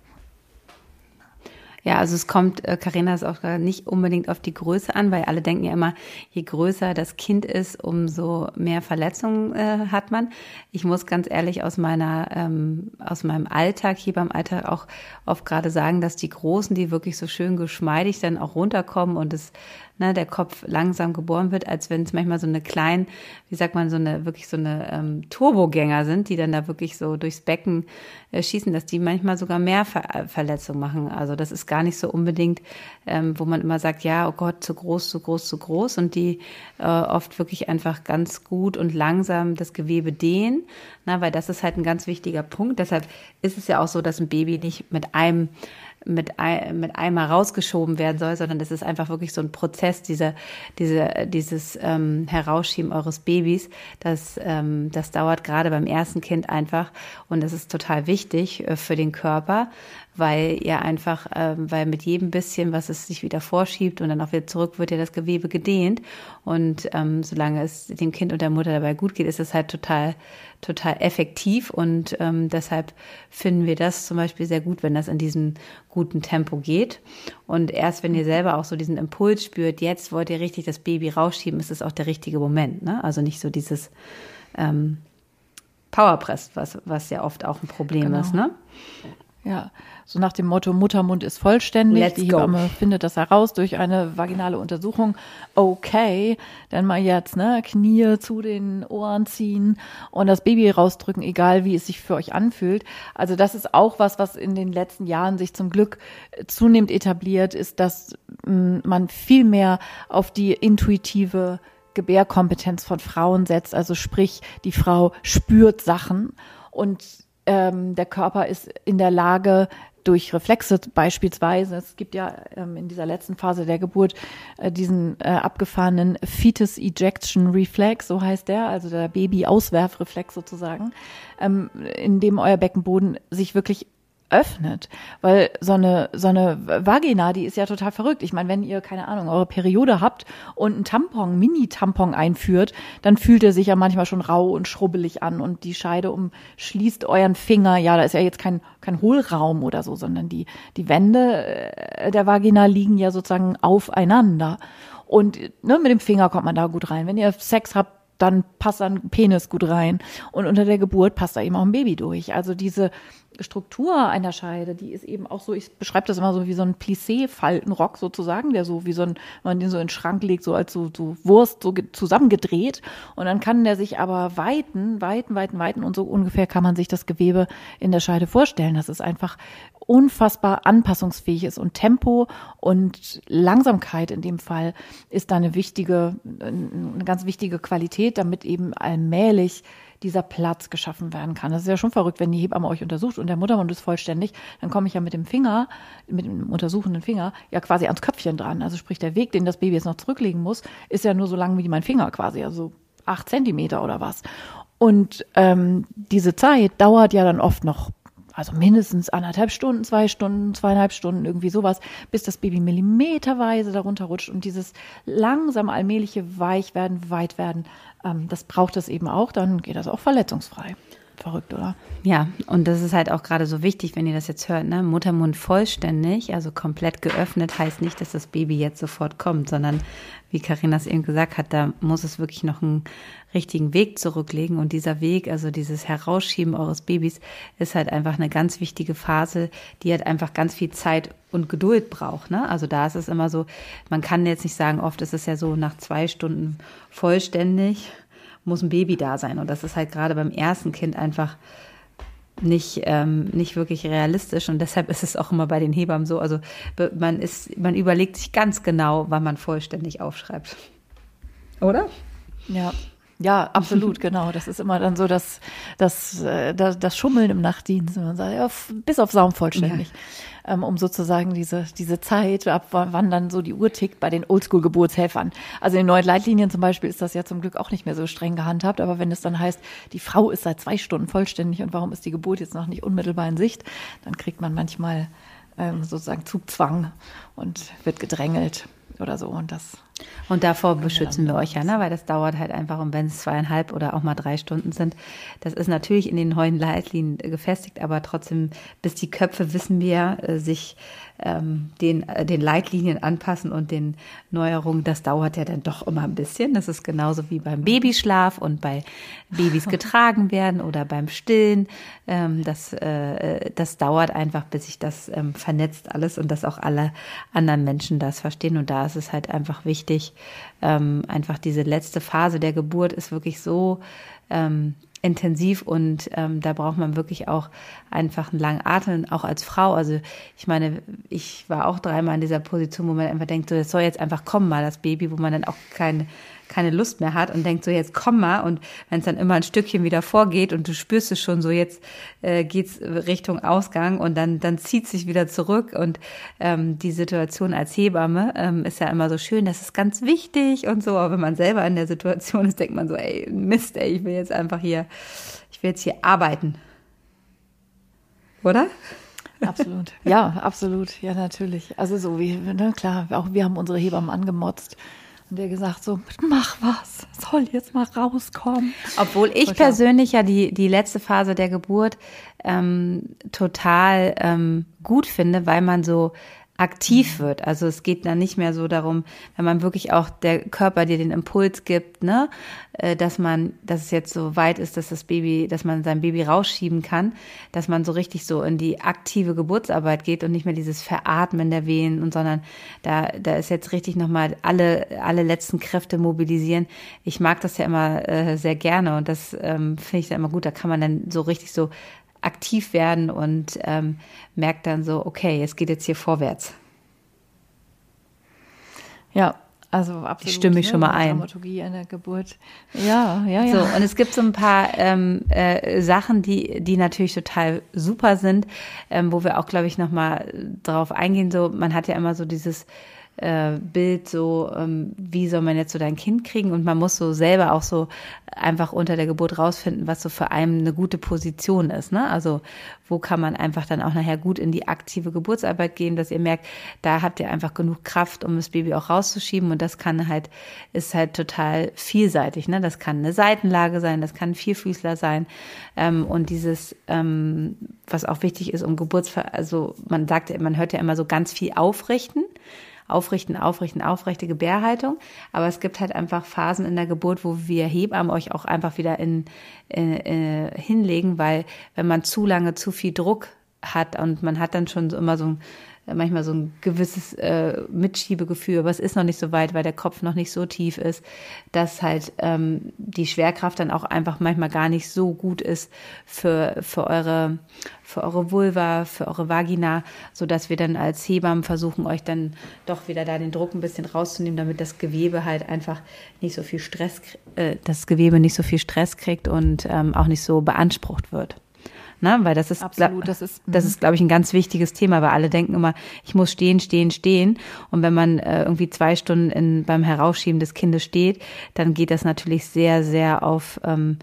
Ja, also es kommt, Carina, ist auch nicht unbedingt auf die Größe an, weil alle denken ja immer, je größer das Kind ist, umso mehr Verletzungen äh, hat man. Ich muss ganz ehrlich aus meiner, ähm, aus meinem Alltag, hier beim Alltag auch oft gerade sagen, dass die Großen, die wirklich so schön geschmeidig dann auch runterkommen und es ne, der Kopf langsam geboren wird, als wenn es manchmal so eine kleine, wie sagt man, so eine wirklich so eine ähm, Turbogänger sind, die dann da wirklich so durchs Becken äh, schießen, dass die manchmal sogar mehr Ver- Verletzungen machen. Also das ist gar nicht so unbedingt, ähm, wo man immer sagt, ja, oh Gott, zu groß, zu groß, zu groß und die äh, oft wirklich einfach ganz gut und langsam das Gewebe dehnen, na, weil das ist halt ein ganz wichtiger Punkt. Deshalb ist es ja auch so, dass ein Baby nicht mit einem mit, ein, mit einmal rausgeschoben werden soll, sondern das ist einfach wirklich so ein Prozess, dieser, diese, dieses ähm, Herausschieben eures Babys, das, ähm, das dauert gerade beim ersten Kind einfach und das ist total wichtig äh, für den Körper, weil ihr einfach, ähm, weil mit jedem bisschen, was es sich wieder vorschiebt und dann auch wieder zurück, wird ja das Gewebe gedehnt und ähm, solange es dem Kind und der Mutter dabei gut geht, ist es halt total, total effektiv und ähm, deshalb finden wir das zum Beispiel sehr gut, wenn das in diesem guten Tempo geht und erst wenn ihr selber auch so diesen Impuls spürt, jetzt wollt ihr richtig das Baby rausschieben, ist es auch der richtige Moment, ne? Also nicht so dieses ähm, Powerpress, was, was ja oft auch ein Problem genau. ist, ne? Ja, so nach dem Motto, Muttermund ist vollständig. Let's die Hebamme go. Findet das heraus durch eine vaginale Untersuchung. Okay, dann mal jetzt, ne, Knie zu den Ohren ziehen und das Baby rausdrücken, egal wie es sich für euch anfühlt. Also das ist auch was, was in den letzten Jahren sich zum Glück zunehmend etabliert, ist, dass mh, man viel mehr auf die intuitive Gebärkompetenz von Frauen setzt. Also sprich, die Frau spürt Sachen und Ähm, der Körper ist in der Lage, durch Reflexe beispielsweise, es gibt ja ähm, in dieser letzten Phase der Geburt äh, diesen äh, abgefahrenen Fetus Ejection Reflex, so heißt der, also der Baby-Auswerfreflex sozusagen, ähm, in dem euer Beckenboden sich wirklich öffnet, weil so eine so eine Vagina, die ist ja total verrückt. Ich meine, wenn ihr, keine Ahnung, eure Periode habt und einen Tampon, Mini-Tampon einführt, dann fühlt er sich ja manchmal schon rau und schrubbelig an und die Scheide umschließt euren Finger. Ja, da ist ja jetzt kein kein Hohlraum oder so, sondern die die Wände der Vagina liegen ja sozusagen aufeinander und ne, mit dem Finger kommt man da gut rein. Wenn ihr Sex habt, dann passt da ein Penis gut rein und unter der Geburt passt da eben auch ein Baby durch. Also diese Struktur einer Scheide, die ist eben auch so, ich beschreibe das immer so wie so ein Plissé-Faltenrock sozusagen, der so wie so ein, wenn man den so in den Schrank legt, so als so, so Wurst so zusammengedreht und dann kann der sich aber weiten, weiten, weiten, weiten und so ungefähr kann man sich das Gewebe in der Scheide vorstellen, dass es einfach unfassbar anpassungsfähig ist und Tempo und Langsamkeit in dem Fall ist da eine wichtige, eine ganz wichtige Qualität, damit eben allmählich dieser Platz geschaffen werden kann. Das ist ja schon verrückt, wenn die Hebamme euch untersucht und der Muttermund ist vollständig, dann komme ich ja mit dem Finger, mit dem untersuchenden Finger, ja quasi ans Köpfchen dran. Also sprich, der Weg, den das Baby jetzt noch zurücklegen muss, ist ja nur so lang wie mein Finger quasi, also acht Zentimeter oder was. Und ähm, diese Zeit dauert ja dann oft noch, also mindestens anderthalb Stunden, zwei Stunden, zweieinhalb Stunden, irgendwie sowas, bis das Baby millimeterweise darunter rutscht und dieses langsam allmähliche Weichwerden, Weitwerden, ähm, das braucht es eben auch, dann geht das auch verletzungsfrei. Verrückt, oder? Ja, und das ist halt auch gerade so wichtig, wenn ihr das jetzt hört, ne? Muttermund vollständig, also komplett geöffnet, heißt nicht, dass das Baby jetzt sofort kommt, sondern wie Carina es eben gesagt hat, da muss es wirklich noch einen richtigen Weg zurücklegen und dieser Weg, also dieses Herausschieben eures Babys, ist halt einfach eine ganz wichtige Phase, die halt einfach ganz viel Zeit und Geduld braucht, ne? Also da ist es immer so, man kann jetzt nicht sagen, oft ist es ja so nach zwei Stunden vollständig, muss ein Baby da sein. Und das ist halt gerade beim ersten Kind einfach nicht ähm, nicht wirklich realistisch und deshalb ist es auch immer bei den Hebammen so, also man ist man überlegt sich ganz genau, wann man vollständig aufschreibt. Oder? Ja. Ja, absolut, genau. Das ist immer dann so, dass das, das, das Schummeln im Nachtdienst, wenn man sagt, ja, bis auf Saum vollständig, ja. ähm, um sozusagen diese, diese Zeit, ab wann dann so die Uhr tickt bei den Oldschool-Geburtshelfern. Also in den neuen Leitlinien zum Beispiel ist das ja zum Glück auch nicht mehr so streng gehandhabt, aber wenn es dann heißt, die Frau ist seit zwei Stunden vollständig und warum ist die Geburt jetzt noch nicht unmittelbar in Sicht, dann kriegt man manchmal ähm, sozusagen Zugzwang und wird gedrängelt oder so und das. Und davor beschützen wir euch ja, ne? Weil das dauert halt einfach, und wenn es zweieinhalb oder auch mal drei Stunden sind, das ist natürlich in den neuen Leitlinien gefestigt, aber trotzdem, bis die Köpfe, wissen wir, sich ähm, den, äh, den Leitlinien anpassen und den Neuerungen, das dauert ja dann doch immer ein bisschen. Das ist genauso wie beim Babyschlaf und bei Babys getragen werden oder beim Stillen. Ähm, das, äh, das dauert einfach, bis sich das ähm, vernetzt alles und dass auch alle anderen Menschen das verstehen. Und da ist es halt einfach wichtig, ähm, einfach diese letzte Phase der Geburt ist wirklich so ähm, intensiv und ähm, da braucht man wirklich auch einfach einen langen Atem, auch als Frau. Also ich meine, ich war auch dreimal in dieser Position, wo man einfach denkt, so, das soll jetzt einfach kommen mal, das Baby, wo man dann auch keine, keine Lust mehr hat und denkt so, jetzt komm mal, und wenn es dann immer ein Stückchen wieder vorgeht und du spürst es schon so, jetzt äh, geht's Richtung Ausgang und dann dann zieht sich wieder zurück und ähm, die Situation als Hebamme ähm, ist ja immer so schön, das ist ganz wichtig und so, aber wenn man selber in der Situation ist, denkt man so, ey, Mist, ey, ich will jetzt einfach hier, ich will jetzt hier arbeiten. Oder? Absolut. Ja, absolut. Ja, natürlich. Also so wie, ne, klar, auch wir haben unsere Hebammen angemotzt. Und der gesagt so, mach was, soll jetzt mal rauskommen. Obwohl ich Total. persönlich ja die die letzte Phase der Geburt ähm, total ähm, gut finde, weil man so aktiv wird. Also es geht dann nicht mehr so darum, wenn man wirklich auch der Körper dir den Impuls gibt, ne, dass man, dass es jetzt so weit ist, dass das Baby, dass man sein Baby rausschieben kann, dass man so richtig so in die aktive Geburtsarbeit geht und nicht mehr dieses Veratmen der Wehen und sondern da da ist jetzt richtig nochmal alle alle letzten Kräfte mobilisieren. Ich mag das ja immer äh, sehr gerne und das ähm, finde ich dann immer gut. Da kann man dann so richtig so aktiv werden und ähm, merkt dann so, okay, es geht jetzt hier vorwärts. Ja, also absolut. Ich stimme mich ne? schon mal ein. Dramaturgie in der Geburt. Ja, ja, ja. So, und es gibt so ein paar ähm, äh, Sachen, die die natürlich total super sind, ähm, wo wir auch, glaube ich, nochmal drauf eingehen. So, man hat ja immer so dieses äh, Bild so, ähm, wie soll man jetzt so dein Kind kriegen, und man muss so selber auch so einfach unter der Geburt rausfinden, was so für einen eine gute Position ist, ne? Also wo kann man einfach dann auch nachher gut in die aktive Geburtsarbeit gehen, dass ihr merkt, da habt ihr einfach genug Kraft, um das Baby auch rauszuschieben, und das kann halt, ist halt total vielseitig, ne? Das kann eine Seitenlage sein, das kann ein Vierfüßler sein, ähm, und dieses, ähm, was auch wichtig ist, um Geburtsver, also man sagt, man hört ja immer so ganz viel aufrichten, Aufrichten, aufrichten, aufrechte Gebärhaltung. Aber es gibt halt einfach Phasen in der Geburt, wo wir Hebammen euch auch einfach wieder in, in, in hinlegen, weil wenn man zu lange zu viel Druck hat und man hat dann schon so immer so ein, manchmal so ein gewisses äh, Mitschiebegefühl, aber es ist noch nicht so weit, weil der Kopf noch nicht so tief ist, dass halt ähm, die Schwerkraft dann auch einfach manchmal gar nicht so gut ist für für eure für eure Vulva, für eure Vagina, so dass wir dann als Hebammen versuchen, euch dann doch wieder da den Druck ein bisschen rauszunehmen, damit das Gewebe halt einfach nicht so viel Stress, äh, das Gewebe nicht so viel Stress kriegt und ähm, auch nicht so beansprucht wird. Ne, weil das ist, Absolut, das ist, das ist, glaube ich, ein ganz wichtiges Thema, weil alle denken immer, ich muss stehen, stehen, stehen. Und wenn man äh, irgendwie zwei Stunden in, beim Herausschieben des Kindes steht, dann geht das natürlich sehr, sehr auf, ähm,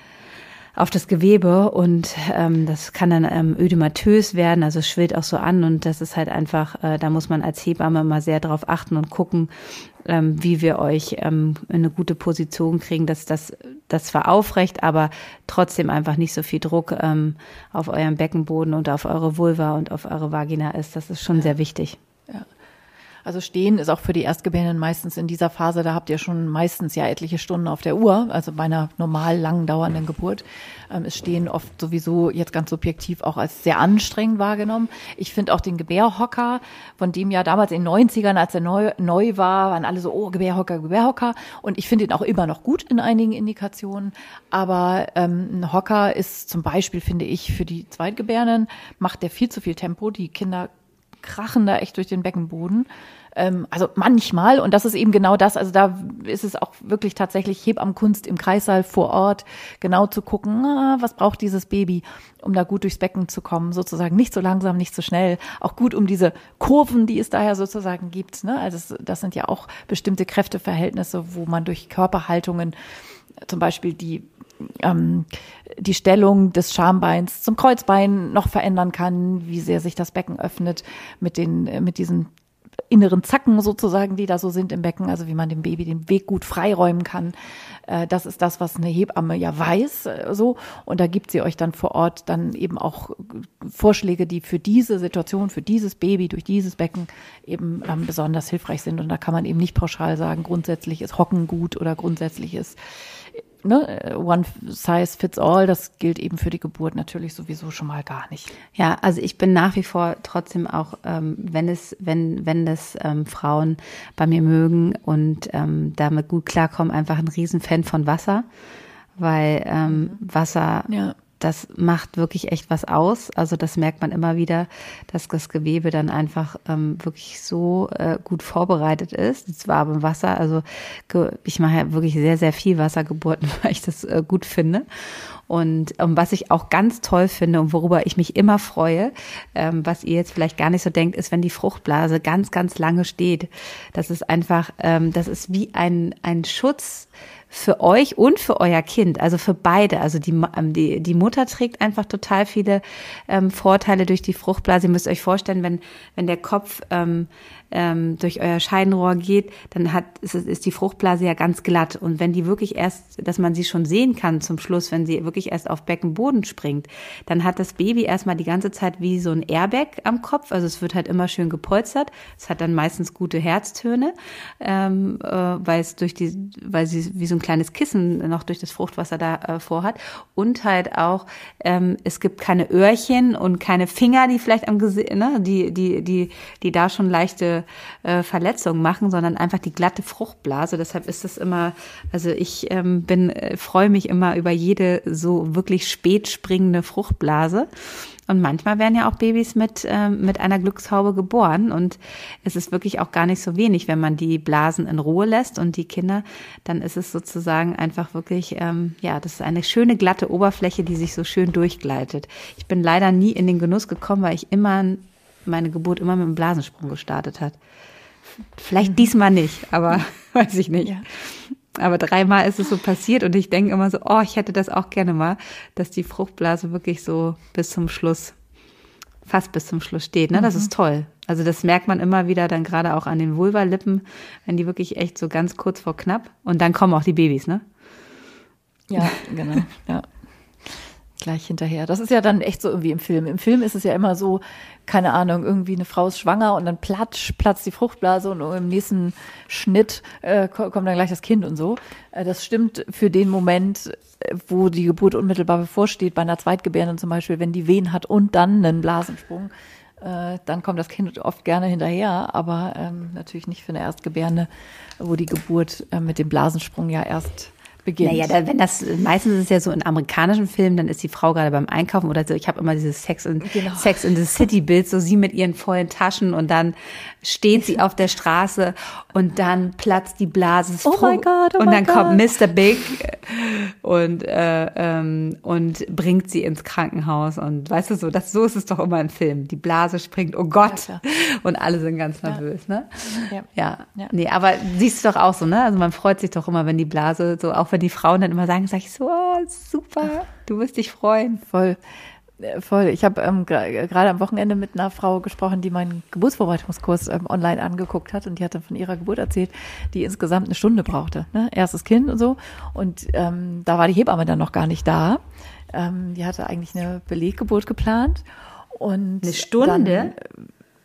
auf das Gewebe, und ähm, das kann dann ähm, ödematös werden, also es schwillt auch so an, und das ist halt einfach, äh, da muss man als Hebamme mal sehr drauf achten und gucken, ähm, wie wir euch ähm, in eine gute Position kriegen, dass das, das zwar aufrecht, aber trotzdem einfach nicht so viel Druck ähm, auf eurem Beckenboden und auf eure Vulva und auf eure Vagina ist. Das ist schon ja. sehr wichtig. Ja. Also stehen ist auch für die Erstgebärenden meistens in dieser Phase, da habt ihr schon meistens ja etliche Stunden auf der Uhr, also bei einer normal lang dauernden Geburt ähm, ist Stehen oft sowieso jetzt ganz subjektiv auch als sehr anstrengend wahrgenommen. Ich finde auch den Gebärhocker, von dem ja damals in den neunzigern, als er neu, neu war, waren alle so, oh, Gebärhocker, Gebärhocker, und ich finde ihn auch immer noch gut in einigen Indikationen, aber ähm, ein Hocker ist zum Beispiel, finde ich, für die Zweitgebärenden, macht der viel zu viel Tempo, die Kinder krachen da echt durch den Beckenboden. Ähm, also manchmal, und das ist eben genau das, also da ist es auch wirklich tatsächlich Hebammenkunst im Kreissaal vor Ort, genau zu gucken, ah, was braucht dieses Baby, um da gut durchs Becken zu kommen, sozusagen nicht so langsam, nicht so schnell, auch gut um diese Kurven, die es daher sozusagen gibt, ne? Also das, das sind ja auch bestimmte Kräfteverhältnisse, wo man durch Körperhaltungen zum Beispiel die ähm, die Stellung des Schambeins zum Kreuzbein noch verändern kann, wie sehr sich das Becken öffnet mit den, mit diesen inneren Zacken sozusagen, die da so sind im Becken, also wie man dem Baby den Weg gut freiräumen kann. Äh, das ist das, was eine Hebamme ja weiß, äh, so. Und da gibt sie euch dann vor Ort dann eben auch Vorschläge, die für diese Situation, für dieses Baby durch dieses Becken eben ähm, besonders hilfreich sind. Und da kann man eben nicht pauschal sagen, grundsätzlich ist Hocken gut oder grundsätzlich ist Ne, one size fits all, das gilt eben für die Geburt natürlich sowieso schon mal gar nicht. Ja, also ich bin nach wie vor trotzdem auch, ähm, wenn es, wenn, wenn das ähm, Frauen bei mir mögen und ähm, damit gut klarkommen, einfach ein Riesenfan von Wasser, weil ähm, Wasser, ja. Das macht wirklich echt was aus. Also das merkt man immer wieder, dass das Gewebe dann einfach ähm, wirklich so äh, gut vorbereitet ist. Das warme Wasser, also ich mache ja wirklich sehr, sehr viel Wassergeburten, weil ich das äh, gut finde. Und ähm, was ich auch ganz toll finde und worüber ich mich immer freue, ähm, was ihr jetzt vielleicht gar nicht so denkt, ist, wenn die Fruchtblase ganz, ganz lange steht. Das ist einfach, ähm, das ist wie ein, ein Schutz für euch und für euer Kind, also für beide. Also die, die, die Mutter trägt einfach total viele ähm, Vorteile durch die Fruchtblase. Ihr müsst euch vorstellen, wenn, wenn der Kopf ähm, ähm, durch euer Scheidenrohr geht, dann hat, ist, ist die Fruchtblase ja ganz glatt. Und wenn die wirklich erst, dass man sie schon sehen kann zum Schluss, wenn sie wirklich erst auf Beckenboden springt, dann hat das Baby erstmal die ganze Zeit wie so ein Airbag am Kopf. Also es wird halt immer schön gepolstert. Es hat dann meistens gute Herztöne, ähm, äh, weil es durch die, weil sie wie so ein kleines Kissen noch durch das Fruchtwasser da äh, vorhat. Und halt auch, ähm, es gibt keine Öhrchen und keine Finger, die vielleicht am Gesicht, ne, die, die, die, die da schon leichte äh, Verletzungen machen, sondern einfach die glatte Fruchtblase. Deshalb ist es immer, also ich ähm, bin, äh, freue mich immer über jede so wirklich spät springende Fruchtblase. Und manchmal werden ja auch Babys mit ähm, mit einer Glückshaube geboren und es ist wirklich auch gar nicht so wenig, wenn man die Blasen in Ruhe lässt und die Kinder, dann ist es sozusagen einfach wirklich, ähm, ja, das ist eine schöne glatte Oberfläche, die sich so schön durchgleitet. Ich bin leider nie in den Genuss gekommen, weil ich immer meine Geburt immer mit einem Blasensprung gestartet hat. Vielleicht mhm. diesmal nicht, aber weiß ich nicht. Ja. Aber dreimal ist es so passiert und ich denke immer so, oh, ich hätte das auch gerne mal, dass die Fruchtblase wirklich so bis zum Schluss, fast bis zum Schluss steht. Ne? Das mhm. ist toll. Also das merkt man immer wieder dann gerade auch an den Vulvalippen, wenn die wirklich echt so ganz kurz vor knapp und dann kommen auch die Babys, ne? Ja, genau, ja. Gleich hinterher. Das ist ja dann echt so irgendwie im Film. Im Film ist es ja immer so, keine Ahnung, irgendwie eine Frau ist schwanger und dann platsch, platzt die Fruchtblase und im nächsten Schnitt äh, kommt dann gleich das Kind und so. Äh, das stimmt für den Moment, wo die Geburt unmittelbar bevorsteht, bei einer Zweitgebärenden zum Beispiel, wenn die Wehen hat und dann einen Blasensprung, äh, dann kommt das Kind oft gerne hinterher, aber ähm, natürlich nicht für eine Erstgebärende, wo die Geburt äh, mit dem Blasensprung ja erst beginnt. Naja, da, wenn das, meistens ist es ja so in amerikanischen Filmen, dann ist die Frau gerade beim Einkaufen oder so. Ich habe immer dieses Sex in, genau. Sex in the City Bild, so sie mit ihren vollen Taschen und dann steht sie auf der Straße und dann platzt die Blase. Oh mein Gott, oh Und dann God. kommt Mister Big und, äh, ähm, und bringt sie ins Krankenhaus und weißt du so, das, so ist es doch immer im Film. Die Blase springt, oh Gott. Ja, und alle sind ganz nervös, ja. ne? Ja. ja. Ja. Nee, aber siehst du doch auch so, ne? Also man freut sich doch immer, wenn die Blase so, auch wenn die Frauen dann immer sagen, sag ich so, oh, super, du wirst dich freuen. Voll, voll. Ich habe ähm, gerade am Wochenende mit einer Frau gesprochen, die meinen Geburtsvorbereitungskurs ähm, online angeguckt hat und die hat dann von ihrer Geburt erzählt, die insgesamt eine Stunde brauchte, ne? Erstes Kind und so. Und ähm, da war die Hebamme dann noch gar nicht da. Ähm, die hatte eigentlich eine Beleggeburt geplant. Und eine Stunde? Dann,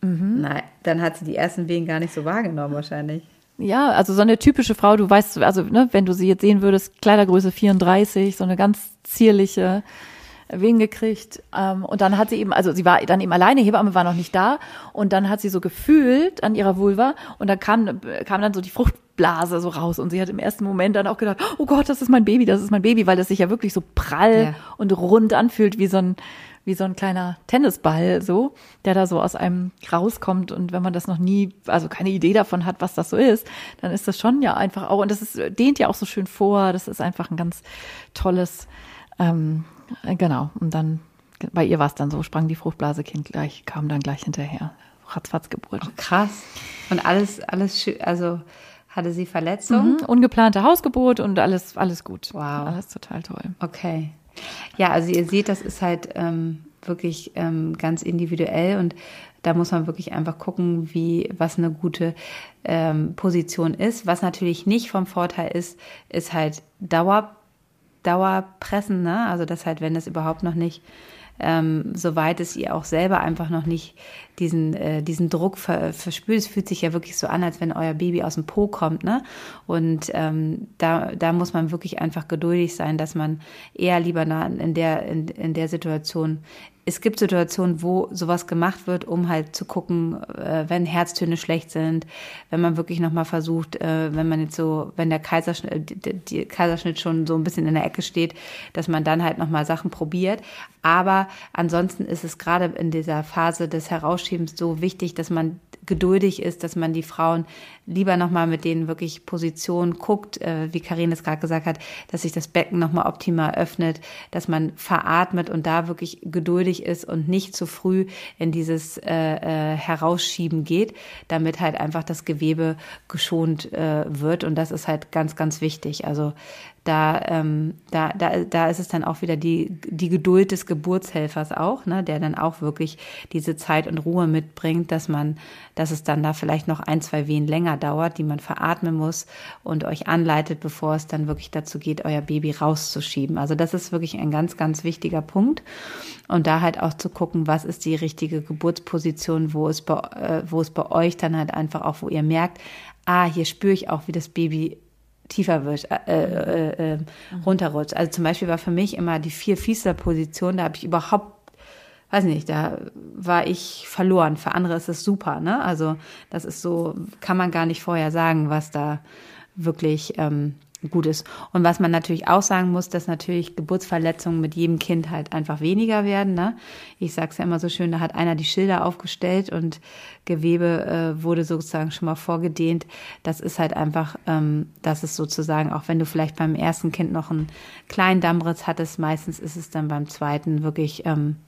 Mhm. Nein, dann hat sie die ersten Wehen gar nicht so wahrgenommen wahrscheinlich. Ja, also so eine typische Frau, du weißt, also ne, wenn du sie jetzt sehen würdest, Kleidergröße vierunddreißig, so eine ganz zierliche, Wehen gekriegt. Ähm, und dann hat sie eben, also sie war dann eben alleine, Hebamme war noch nicht da. Und dann hat sie so gefühlt an ihrer Vulva und dann kam, kam dann so die Fruchtblase so raus. Und sie hat im ersten Moment dann auch gedacht, oh Gott, das ist mein Baby, das ist mein Baby, weil das sich ja wirklich so prall ja. und rund anfühlt, wie so ein, wie so ein kleiner Tennisball, so, der da so aus einem rauskommt. Und wenn man das noch nie, also keine Idee davon hat, was das so ist, dann ist das schon ja einfach auch, und das ist, dehnt ja auch so schön vor. Das ist einfach ein ganz tolles, ähm, genau, und dann, bei ihr war es dann so, sprang die Fruchtblase, Kind gleich, kam dann gleich hinterher. Ratzfatz Geburt. Oh, krass. Und alles, alles schön, also hatte sie Verletzungen? Mhm, ungeplante Hausgeburt und alles, alles gut. Wow. Alles total toll. Okay. Ja, also ihr seht, das ist halt ähm, wirklich ähm, ganz individuell und da muss man wirklich einfach gucken, wie, was eine gute ähm, Position ist. Was natürlich nicht vom Vorteil ist, ist halt Dauer Dauerpressen, ne? Also das halt, wenn es überhaupt noch nicht ähm, so weit ist, ihr auch selber einfach noch nicht diesen äh, diesen Druck ver, verspürt. Es fühlt sich ja wirklich so an, als wenn euer Baby aus dem Po kommt, ne? Und ähm, da da muss man wirklich einfach geduldig sein, dass man eher lieber in der in, in der Situation. Es gibt Situationen, wo sowas gemacht wird, um halt zu gucken, äh, wenn Herztöne schlecht sind, wenn man wirklich nochmal versucht, äh, wenn man jetzt so, wenn der Kaiserschnitt, die, die Kaiserschnitt schon so ein bisschen in der Ecke steht, dass man dann halt nochmal Sachen probiert. Aber ansonsten ist es gerade in dieser Phase des Herausschiebens so wichtig, dass man geduldig ist, dass man die Frauen lieber nochmal mit denen wirklich Positionen guckt, äh, wie Karin es gerade gesagt hat, dass sich das Becken nochmal optimal öffnet, dass man veratmet und da wirklich geduldig ist und nicht zu früh in dieses äh, äh, Herausschieben geht, damit halt einfach das Gewebe geschont äh, wird und das ist halt ganz, ganz wichtig. Also da, ähm, da, da, da ist es dann auch wieder die, die Geduld des Geburtshelfers auch, ne, der dann auch wirklich diese Zeit und Ruhe mitbringt, dass man, dass es dann da vielleicht noch ein, zwei Wehen länger dauert, die man veratmen muss und euch anleitet, bevor es dann wirklich dazu geht, euer Baby rauszuschieben. Also das ist wirklich ein ganz, ganz wichtiger Punkt. Und da halt auch zu gucken, was ist die richtige Geburtsposition, wo es bei, äh, wo es bei euch dann halt einfach auch, wo ihr merkt, ah, hier spüre ich auch, wie das Baby tiefer wird, äh, äh, äh, runterrutscht. Also zum Beispiel war für mich immer die Vier-Fiesler-Position, da habe ich überhaupt, weiß nicht, da war ich verloren. Für andere ist es super, ne? Also das ist so, kann man gar nicht vorher sagen, was da wirklich ähm, gut ist. Und was man natürlich auch sagen muss, dass natürlich Geburtsverletzungen mit jedem Kind halt einfach weniger werden, ne? Ich sage es ja immer so schön, da hat einer die Schilder aufgestellt und Gewebe äh, wurde sozusagen schon mal vorgedehnt. Das ist halt einfach, ähm, das ist sozusagen, auch wenn du vielleicht beim ersten Kind noch einen kleinen Dammriss hattest, meistens ist es dann beim zweiten wirklich, ähm,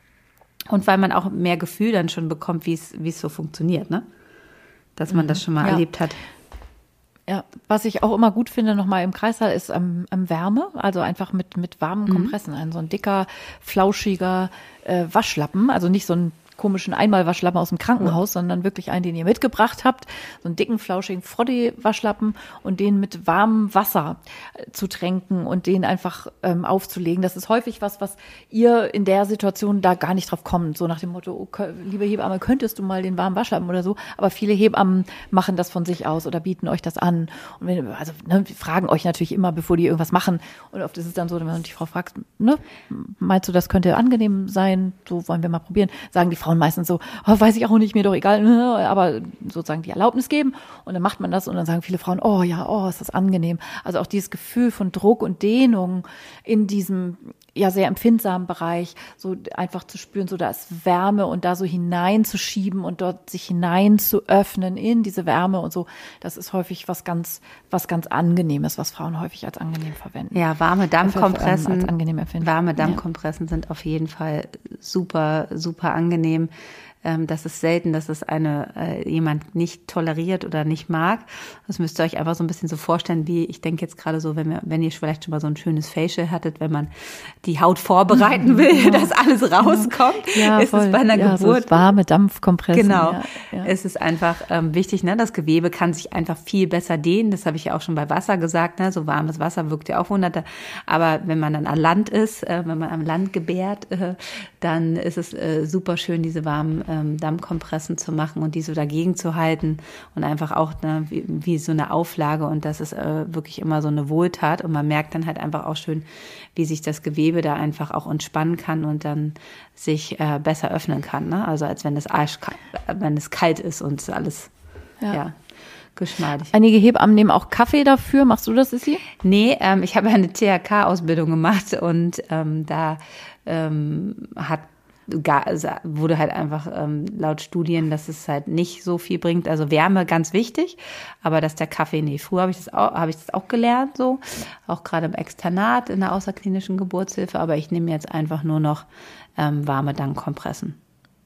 und weil man auch mehr Gefühl dann schon bekommt, wie es wie es so funktioniert, ne? Dass man das schon mal ja. erlebt hat. Ja, was ich auch immer gut finde, nochmal im Kreißsaal, ist ähm, ähm, Wärme, also einfach mit mit warmen Kompressen, mhm. ein so ein dicker, flauschiger äh, Waschlappen, also nicht so ein komischen Einmalwaschlappen aus dem Krankenhaus, ja. sondern wirklich einen, den ihr mitgebracht habt, so einen dicken, flauschigen Frodde-Waschlappen und den mit warmem Wasser äh, zu tränken und den einfach ähm, aufzulegen. Das ist häufig was, was ihr in der Situation da gar nicht drauf kommt, so nach dem Motto, oh, liebe Hebamme, könntest du mal den warmen Waschlappen oder so, aber viele Hebammen machen das von sich aus oder bieten euch das an und wenn, also ne, wir fragen euch natürlich immer, bevor die irgendwas machen und oft ist es dann so, wenn man die Frau fragt, ne, meinst du, das könnte angenehm sein, so wollen wir mal probieren, sagen die Frauen meistens so, oh, weiß ich auch nicht, mir doch egal, aber sozusagen die Erlaubnis geben und dann macht man das und dann sagen viele Frauen, oh ja, oh, ist das angenehm. Also auch dieses Gefühl von Druck und Dehnung in diesem ja sehr empfindsamen Bereich, so einfach zu spüren, so da ist Wärme und da so hineinzuschieben und dort sich hinein zu öffnen in diese Wärme und so, das ist häufig was ganz, was ganz Angenehmes, was Frauen häufig als angenehm verwenden. Ja, warme Dammkompressen, als angenehm empfinden. Warme Dammkompressen ja. sind auf jeden Fall super, super angenehm. Das ist selten, dass es eine äh, jemand nicht toleriert oder nicht mag. Das müsst ihr euch einfach so ein bisschen so vorstellen, wie ich denke jetzt gerade so, wenn wir, wenn ihr vielleicht schon mal so ein schönes Facial hattet, wenn man die Haut vorbereiten will, ja. dass alles rauskommt, ja, ist voll. es bei einer ja, Geburt so warme Dampfkompressen. Genau, ja, ja. Es ist einfach ähm, wichtig, ne? Das Gewebe kann sich einfach viel besser dehnen. Das habe ich ja auch schon bei Wasser gesagt, ne? So warmes Wasser wirkt ja auch Wunder. Aber wenn man dann an Land ist, äh, wenn man am Land gebärt, äh, dann ist es äh, super schön, diese warmen ähm, Dammkompressen zu machen und die so dagegen zu halten und einfach auch ne, wie, wie so eine Auflage und das ist äh, wirklich immer so eine Wohltat und man merkt dann halt einfach auch schön, wie sich das Gewebe da einfach auch entspannen kann und dann sich äh, besser öffnen kann, ne? Also als wenn es arschkalt, wenn es kalt ist und alles, ja. ja geschmeidig. Einige Hebammen nehmen auch Kaffee dafür. Machst du das, Sissi? Nee, ähm, ich habe ja eine T H K-Ausbildung gemacht und ähm, da ähm, hat gar, also wurde halt einfach ähm, laut Studien, dass es halt nicht so viel bringt. Also Wärme ganz wichtig, aber dass der Kaffee, nee, früher habe ich das auch, habe ich das auch gelernt, so auch gerade im Externat in der außerklinischen Geburtshilfe, aber ich nehme jetzt einfach nur noch ähm, warme Dammkompressen.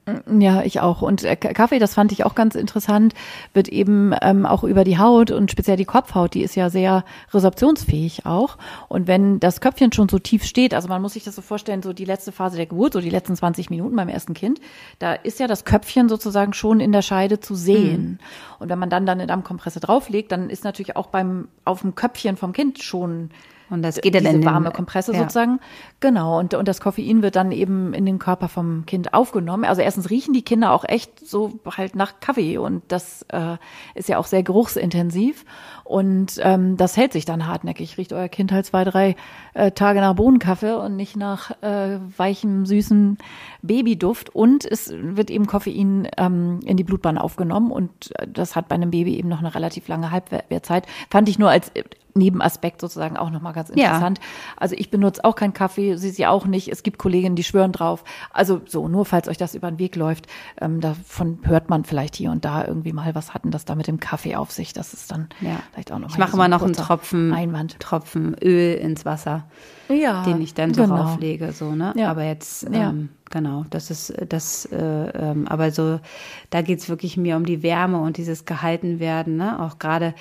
Ja, ich auch. Und Kaffee, das fand ich auch ganz interessant, wird eben ähm, auch über die Haut und speziell die Kopfhaut, die ist ja sehr resorptionsfähig auch. Und wenn das Köpfchen schon so tief steht, also man muss sich das so vorstellen, so die letzte Phase der Geburt, so die letzten zwanzig Minuten beim ersten Kind, da ist ja das Köpfchen sozusagen schon in der Scheide zu sehen. Mhm. Und wenn man dann dann eine Dammkompresse drauflegt, dann ist natürlich auch beim auf dem Köpfchen vom Kind schon und das geht ja diese dann warme Kompresse ja. sozusagen. Genau. Und, und das Koffein wird dann eben in den Körper vom Kind aufgenommen. Also erstens riechen die Kinder auch echt so halt nach Kaffee und das äh, ist ja auch sehr geruchsintensiv. Und ähm, das hält sich dann hartnäckig. Riecht euer Kind halt zwei, drei äh, Tage nach Bohnenkaffee und nicht nach äh, weichem, süßen Babyduft. Und es wird eben Koffein ähm, in die Blutbahn aufgenommen und das hat bei einem Baby eben noch eine relativ lange Halbwertzeit. Fand ich nur als Nebenaspekt sozusagen auch nochmal ganz interessant. Ja. Also ich benutze auch keinen Kaffee, sie sie auch nicht. Es gibt Kolleginnen, die schwören drauf. Also so, nur falls euch das über den Weg läuft, ähm, davon hört man vielleicht hier und da irgendwie mal was hatten, das da mit dem Kaffee auf sich. Das ist dann ja. vielleicht auch noch. Ich mache immer noch einen Tropfen, Einwand. Tropfen Öl ins Wasser, ja, den ich dann so genau. rauflege, so ne. Ja. Aber jetzt ja. ähm, genau, das ist das. Äh, ähm, aber so, da geht's wirklich mehr um die Wärme und dieses Gehaltenwerden, ne. Auch gerade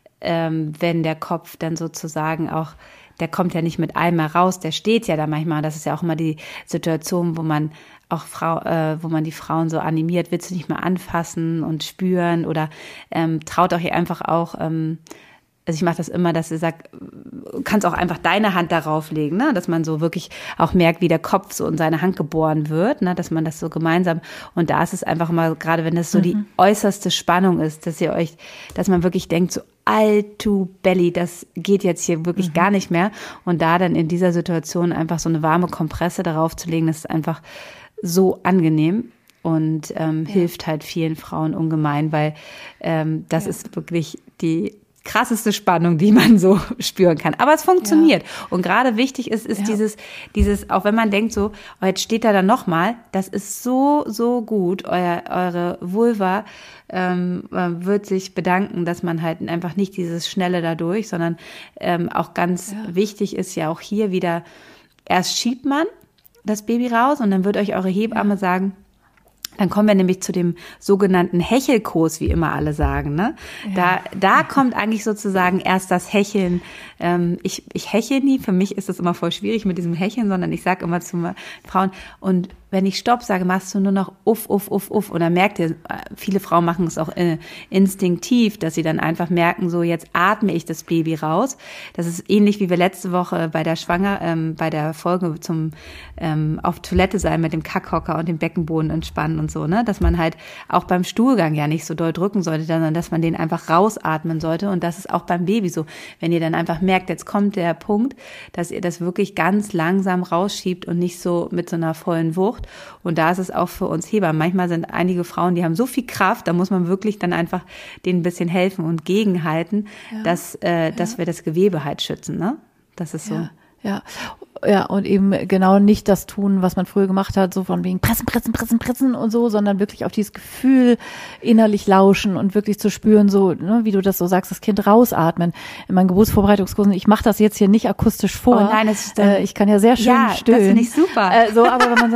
ähm, wenn der Kopf dann sozusagen auch, der kommt ja nicht mit einmal raus, der steht ja da manchmal. Das ist ja auch immer die Situation, wo man auch Frau, äh, wo man die Frauen so animiert, willst du nicht mal anfassen und spüren oder ähm, traut euch einfach auch. Ähm, Also ich mache das immer, dass ich sage, du kannst auch einfach deine Hand darauf legen, ne? Dass man so wirklich auch merkt, wie der Kopf so in seine Hand geboren wird, ne? Dass man das so gemeinsam, und da ist es einfach mal, gerade wenn es so mhm. die äußerste Spannung ist, dass ihr euch, dass man wirklich denkt, so Altu Belly, das geht jetzt hier wirklich mhm. gar nicht mehr, und da dann in dieser Situation einfach so eine warme Kompresse darauf zu legen, das ist einfach so angenehm. Und ähm, ja. hilft halt vielen Frauen ungemein, weil ähm, das ja. ist wirklich die krasseste Spannung, die man so spüren kann. Aber es funktioniert. Ja. Und gerade wichtig ist, ist ja. dieses, dieses, auch wenn man denkt so, oh, jetzt steht da dann nochmal, das ist so, so gut. Euer, eure Vulva ähm, wird sich bedanken, dass man halt einfach nicht dieses Schnelle dadurch, sondern ähm, auch ganz ja. wichtig ist ja auch hier wieder, erst schiebt man das Baby raus und dann wird euch eure Hebamme ja. sagen, dann kommen wir nämlich zu dem sogenannten Hechelkurs, wie immer alle sagen, ne? Ja. Da, da kommt eigentlich sozusagen erst das Hecheln. Ähm, ich, ich hechel nie. Für mich ist das immer voll schwierig mit diesem Hecheln, sondern ich sage immer zu Frauen, und wenn ich Stopp sage, machst du nur noch uff, uff, uff, uff. Und dann merkt ihr, viele Frauen machen es auch äh, instinktiv, dass sie dann einfach merken, so jetzt atme ich das Baby raus. Das ist ähnlich, wie wir letzte Woche bei der Schwanger, ähm, bei der Folge zum ähm, auf Toilette sein mit dem Kackhocker und dem Beckenboden entspannen und so, ne? Dass man halt auch beim Stuhlgang ja nicht so doll drücken sollte, sondern dass man den einfach rausatmen sollte. Und das ist auch beim Baby so. Wenn ihr dann einfach merkt, jetzt kommt der Punkt, dass ihr das wirklich ganz langsam rausschiebt und nicht so mit so einer vollen Wucht. Und da ist es auch für uns Hebammen. Manchmal sind einige Frauen, die haben so viel Kraft, da muss man wirklich dann einfach denen ein bisschen helfen und gegenhalten, ja. dass, äh, dass ja. wir das Gewebe halt schützen, ne? Das ist so. Ja. Ja, ja, und eben genau nicht das tun, was man früher gemacht hat, so von wegen pressen, pressen, pressen, pressen und so, sondern wirklich auf dieses Gefühl innerlich lauschen und wirklich zu spüren, so, ne, wie du das so sagst, das Kind rausatmen. In meinen Geburtsvorbereitungskursen, ich mache das jetzt hier nicht akustisch vor. Oh nein, das ist dann, äh, ich kann ja sehr schön ja, stöhnen. Das finde ich super. Äh, so, aber wenn man so,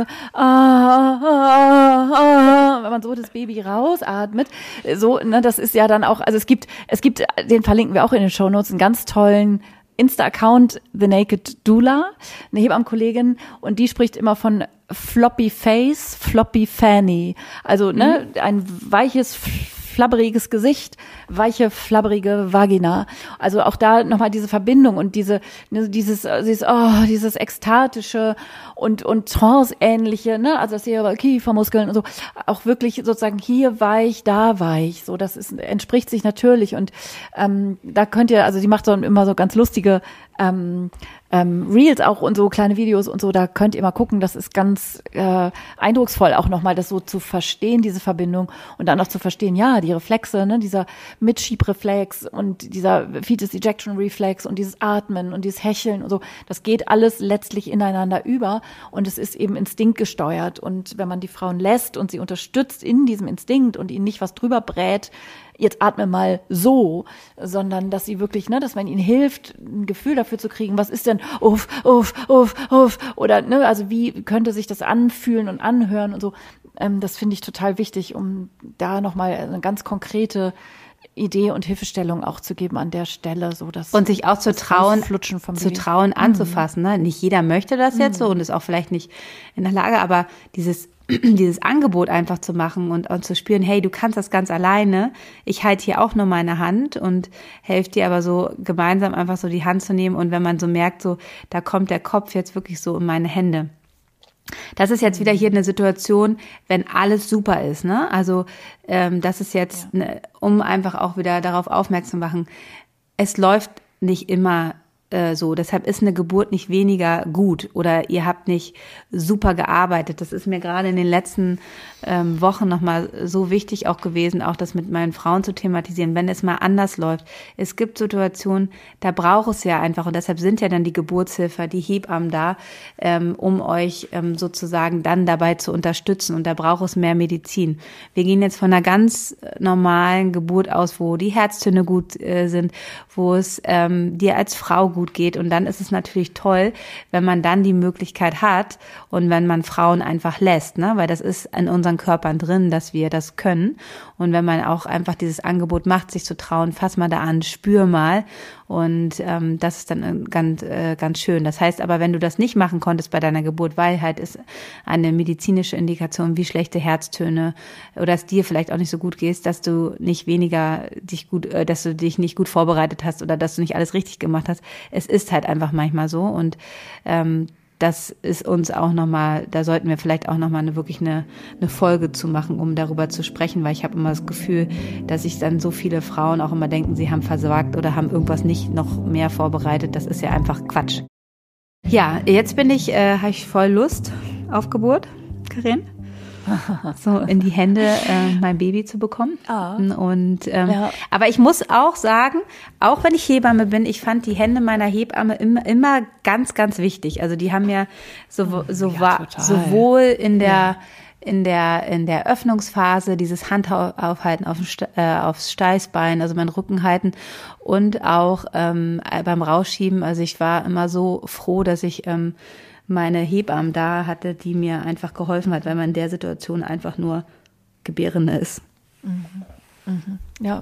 ah, ah, ah, wenn man so das Baby rausatmet, so, ne, das ist ja dann auch, also es gibt, es gibt, den verlinken wir auch in den Shownotes, einen ganz tollen Insta-Account, The Naked Doula, eine Hebammenkollegin, und die spricht immer von Floppy Face, Floppy Fanny. Also, mhm. ne, ein weiches, flabberiges Gesicht, weiche, flabberige Vagina. Also auch da nochmal diese Verbindung und diese, dieses, dieses, oh, dieses ekstatische und, und Trance-ähnliche, ne, also das hier Kiefermuskeln und so, auch wirklich sozusagen hier weich, da weich, so, das ist, entspricht sich natürlich und ähm, da könnt ihr, also die macht dann immer so ganz lustige ähm, ähm, Reels auch und so kleine Videos und so, da könnt ihr mal gucken, das ist ganz äh, eindrucksvoll auch nochmal, das so zu verstehen, diese Verbindung und dann auch zu verstehen, ja, die Reflexe, ne, dieser Mitschieb-Reflex und dieser Fetus Ejection Reflex und dieses Atmen und dieses Hecheln und so, das geht alles letztlich ineinander über und es ist eben instinktgesteuert und wenn man die Frauen lässt und sie unterstützt in diesem Instinkt und ihnen nicht was drüber brät, jetzt atme mal so, sondern dass sie wirklich, ne, dass man ihnen hilft, ein Gefühl dafür zu kriegen, was ist denn uff, uff, uff, uff, oder, ne, also wie könnte sich das anfühlen und anhören und so, ähm, das finde ich total wichtig, um da nochmal eine ganz konkrete Idee und Hilfestellung auch zu geben an der Stelle, so dass und sich auch zu trauen, zu trauen anzufassen, ne? Nicht jeder möchte das jetzt so und ist auch vielleicht nicht in der Lage, aber dieses dieses Angebot einfach zu machen und, und zu spüren, hey, du kannst das ganz alleine. Ich halte hier auch nur meine Hand und helfe dir aber so gemeinsam einfach so die Hand zu nehmen und wenn man so merkt, so da kommt der Kopf jetzt wirklich so in meine Hände. Das ist jetzt wieder hier eine Situation, wenn alles super ist, ne? Also ähm, das ist jetzt, ja. ne, um einfach auch wieder darauf aufmerksam zu machen, es läuft nicht immer äh, so. Deshalb ist eine Geburt nicht weniger gut oder ihr habt nicht super gearbeitet. Das ist mir gerade in den letzten ähm, Wochen nochmal so wichtig auch gewesen, auch das mit meinen Frauen zu thematisieren, wenn es mal anders läuft. Es gibt Situationen, da braucht es ja einfach und deshalb sind ja dann die Geburtshilfe, die Hebammen da, ähm, um euch ähm, sozusagen dann dabei zu unterstützen und da braucht es mehr Medizin. Wir gehen jetzt von einer ganz normalen Geburt aus, wo die Herztöne gut äh, sind, wo es ähm, dir als Frau gut geht und dann ist es natürlich toll, wenn man dann die Möglichkeit hat und wenn man Frauen einfach lässt, ne, weil das ist in unseren Körpern drin, dass wir das können und wenn man auch einfach dieses Angebot macht, sich zu trauen, fass mal da an, spür mal und ähm, das ist dann ganz äh, ganz schön. Das heißt aber, wenn du das nicht machen konntest bei deiner Geburt, weil halt ist eine medizinische Indikation wie schlechte Herztöne oder es dir vielleicht auch nicht so gut geht, dass du nicht weniger dich gut, äh, dass du dich nicht gut vorbereitet hast oder dass du nicht alles richtig gemacht hast. Es ist halt einfach manchmal so und ähm, das ist uns auch nochmal, da sollten wir vielleicht auch nochmal eine, wirklich eine, eine Folge zu machen, um darüber zu sprechen, weil ich habe immer das Gefühl, dass sich dann so viele Frauen auch immer denken, sie haben versagt oder haben irgendwas nicht noch mehr vorbereitet. Das ist ja einfach Quatsch. Ja, jetzt bin ich, äh, habe ich voll Lust auf Geburt, Karin. So in die Hände äh, mein Baby zu bekommen. Ah. Und ähm, ja. aber ich muss auch sagen, auch wenn ich Hebamme bin, ich fand die Hände meiner Hebamme immer, immer ganz, ganz wichtig. Also die haben mir so, so ja, war, sowohl in der ja. in der in der Öffnungsphase dieses Handaufhalten auf dem, äh, aufs Steißbein, also mein Rücken halten und auch ähm, beim Rausschieben. Also ich war immer so froh, dass ich ähm, meine Hebammen da hatte, die mir einfach geholfen hat, weil man in der Situation einfach nur Gebärende ist. Mhm. Mhm. Ja.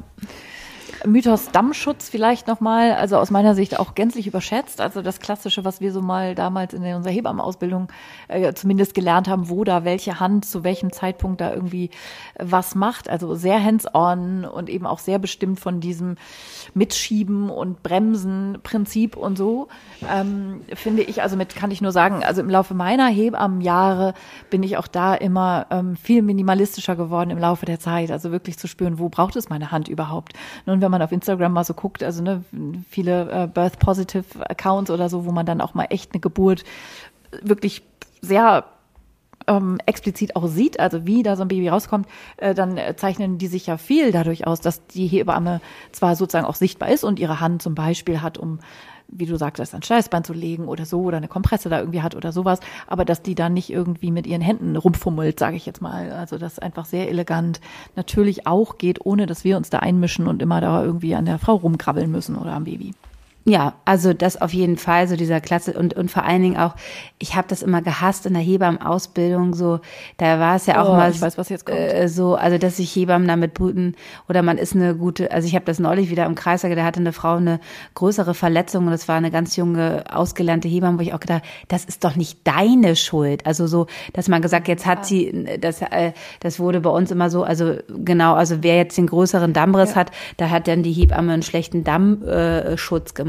Mythos Dammschutz vielleicht nochmal, also aus meiner Sicht auch gänzlich überschätzt. Also das Klassische, was wir so mal damals in unserer Hebammenausbildung äh, zumindest gelernt haben, wo da welche Hand zu welchem Zeitpunkt da irgendwie was macht. Also sehr hands-on und eben auch sehr bestimmt von diesem Mitschieben und Bremsen-Prinzip und so. Ähm, finde ich, also mit kann ich nur sagen, also im Laufe meiner Hebammenjahre bin ich auch da immer ähm, viel minimalistischer geworden im Laufe der Zeit. Also wirklich zu spüren, wo braucht es meine Hand überhaupt? Nun, wenn man auf Instagram mal so guckt, also ne, viele äh, Birth-Positive-Accounts oder so, wo man dann auch mal echt eine Geburt wirklich sehr ähm, explizit auch sieht, also wie da so ein Baby rauskommt, äh, dann äh, zeichnen die sich ja viel dadurch aus, dass die Hebamme zwar sozusagen auch sichtbar ist und ihre Hand zum Beispiel hat, um, wie du sagtest, ein Steißbein zu legen oder so oder eine Kompresse da irgendwie hat oder sowas, aber dass die dann nicht irgendwie mit ihren Händen rumfummelt, sage ich jetzt mal. Also das einfach sehr elegant natürlich auch geht, ohne dass wir uns da einmischen und immer da irgendwie an der Frau rumkrabbeln müssen oder am Baby. Ja, also das auf jeden Fall, so dieser Klasse und und vor allen Dingen auch, ich habe das immer gehasst in der Hebammenausbildung, so, da war es ja auch oh, mal ich weiß, was jetzt kommt. Äh, so, also dass sich Hebammen damit brüten oder man ist eine gute, also ich habe das neulich wieder im Kreis gesagt, da hatte eine Frau eine größere Verletzung und das war eine ganz junge, ausgelernte Hebamme, wo ich auch gedacht, das ist doch nicht deine Schuld. Also so, dass man gesagt, jetzt hat sie, das äh, das wurde bei uns immer so, also genau, also wer jetzt den größeren Dammriss ja. hat, da hat dann die Hebamme einen schlechten Dammschutz äh, gemacht.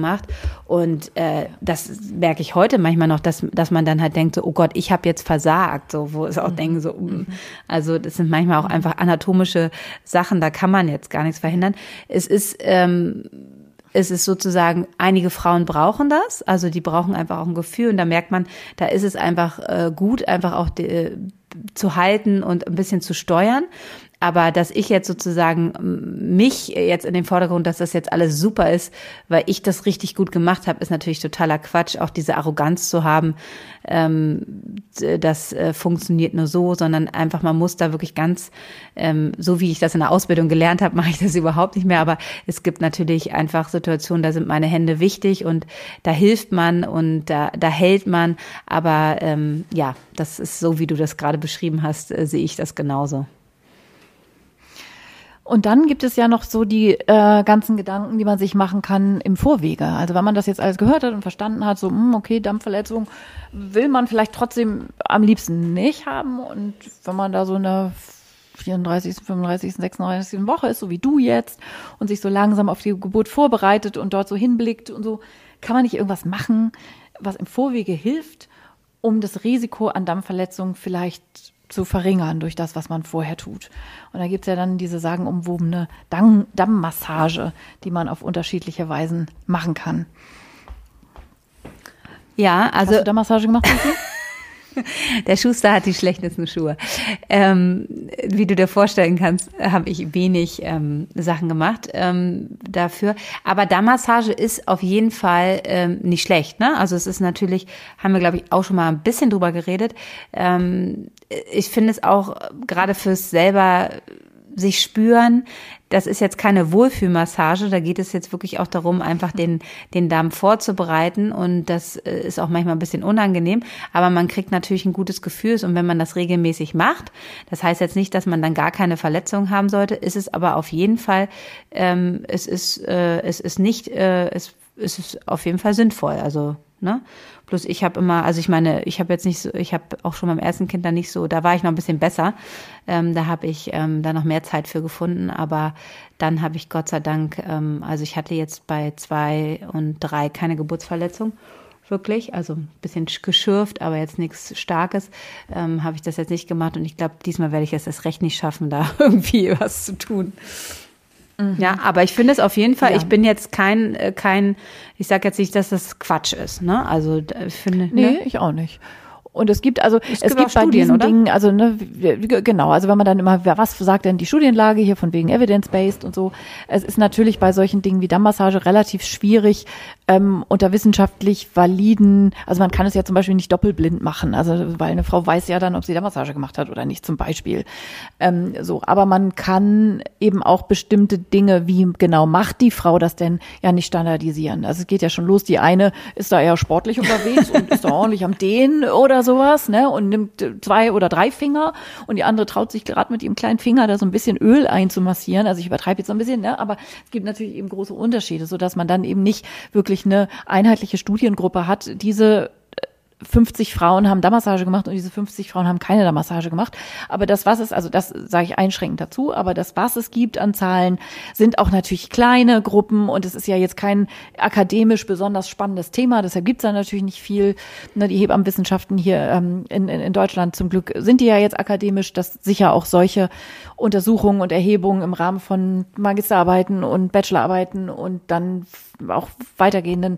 gemacht. Und äh, das merke ich heute manchmal noch, dass, dass man dann halt denkt, so, oh Gott, ich habe jetzt versagt. So, wo es auch mhm. denken, so, um, also das sind manchmal auch einfach anatomische Sachen, da kann man jetzt gar nichts verhindern. Es ist ähm, Es ist sozusagen, einige Frauen brauchen das, also die brauchen einfach auch ein Gefühl und da merkt man, da ist es einfach äh, gut, einfach auch die, zu halten und ein bisschen zu steuern. Aber dass ich jetzt sozusagen mich jetzt in den Vordergrund, dass das jetzt alles super ist, weil ich das richtig gut gemacht habe, ist natürlich totaler Quatsch. Auch diese Arroganz zu haben, ähm, das äh, funktioniert nur so, sondern einfach, man muss da wirklich ganz, ähm, so wie ich das in der Ausbildung gelernt habe, mache ich das überhaupt nicht mehr. Aber es gibt natürlich einfach Situationen, da sind meine Hände wichtig und da hilft man und da, da hält man. Aber ähm, ja, das ist so, wie du das gerade beschrieben hast, äh, sehe ich das genauso. Und dann gibt es ja noch so die äh, ganzen Gedanken, die man sich machen kann im Vorwege. Also wenn man das jetzt alles gehört hat und verstanden hat, so, mh, okay, Dampfverletzung will man vielleicht trotzdem am liebsten nicht haben. Und wenn man da so eine vierunddreißigsten, fünfunddreißigsten, sechsunddreißigsten Woche ist, so wie du jetzt, und sich so langsam auf die Geburt vorbereitet und dort so hinblickt und so, kann man nicht irgendwas machen, was im Vorwege hilft, um das Risiko an Dampfverletzungen vielleicht zu verringern durch das, was man vorher tut. Und da gibt es ja dann diese sagenumwobene Dammmassage, die man auf unterschiedliche Weisen machen kann. Ja, also. Hast du Dammmassage gemacht, Sophie? Der Schuster hat die schlechtesten Schuhe. Ähm, wie du dir vorstellen kannst, habe ich wenig ähm, Sachen gemacht ähm, dafür. Aber Dammmassage ist auf jeden Fall ähm, nicht schlecht, ne? Also es ist natürlich, haben wir, glaube ich, auch schon mal ein bisschen drüber geredet. Ähm, ich finde es auch gerade fürs selber sich spüren, das ist jetzt keine Wohlfühlmassage, da geht es jetzt wirklich auch darum, einfach den den Darm vorzubereiten und das ist auch manchmal ein bisschen unangenehm, aber man kriegt natürlich ein gutes Gefühl und wenn man das regelmäßig macht, das heißt jetzt nicht, dass man dann gar keine Verletzung haben sollte, ist es aber auf jeden Fall, ähm, es ist äh, es ist nicht, äh, es, es ist auf jeden Fall sinnvoll, also ne? Plus ich habe immer, also ich meine, ich habe jetzt nicht so, ich habe auch schon beim ersten Kind da nicht so, da war ich noch ein bisschen besser, ähm, da habe ich ähm, da noch mehr Zeit für gefunden, aber dann habe ich Gott sei Dank, ähm, also ich hatte jetzt bei zwei und drei keine Geburtsverletzung, wirklich, also ein bisschen geschürft, aber jetzt nichts Starkes, ähm, habe ich das jetzt nicht gemacht und ich glaube, diesmal werde ich es erst recht nicht schaffen, da irgendwie was zu tun. Mhm. Ja, aber ich finde es auf jeden Fall, ja. Ich bin jetzt kein, kein, ich sage jetzt nicht, dass das Quatsch ist, ne? Also ich finde. Nee, ne? ich auch nicht. Und es gibt also, es, es gibt, gibt bei Studien, diesen oder? Dingen, also ne, genau, also wenn man dann immer, was sagt denn die Studienlage hier von wegen evidence-based und so, es ist natürlich bei solchen Dingen wie Dammmassage relativ schwierig, ähm, unter wissenschaftlich validen, also man kann es ja zum Beispiel nicht doppelblind machen, also weil eine Frau weiß ja dann, ob sie Dammmassage gemacht hat oder nicht zum Beispiel. Ähm, so, aber man kann eben auch bestimmte Dinge, wie genau macht die Frau das denn, ja nicht standardisieren. Also es geht ja schon los, die eine ist da eher sportlich unterwegs und ist da ordentlich am Dehnen oder sowas, ne, und nimmt zwei oder drei Finger und die andere traut sich gerade mit ihrem kleinen Finger da so ein bisschen Öl einzumassieren. Also ich übertreibe jetzt so ein bisschen, ne, aber es gibt natürlich eben große Unterschiede, so dass man dann eben nicht wirklich eine einheitliche Studiengruppe hat. Diese fünfzig Frauen haben Dammmassage gemacht und diese fünfzig Frauen haben keine Dammmassage gemacht. Aber das, was es, also das sage ich einschränkend dazu, aber das, was es gibt an Zahlen, sind auch natürlich kleine Gruppen und es ist ja jetzt kein akademisch besonders spannendes Thema, deshalb gibt es da natürlich nicht viel. Ne, die Hebammenwissenschaften hier ähm, in, in, in Deutschland zum Glück sind die ja jetzt akademisch, dass sicher auch solche Untersuchungen und Erhebungen im Rahmen von Magisterarbeiten und Bachelorarbeiten und dann auch weitergehenden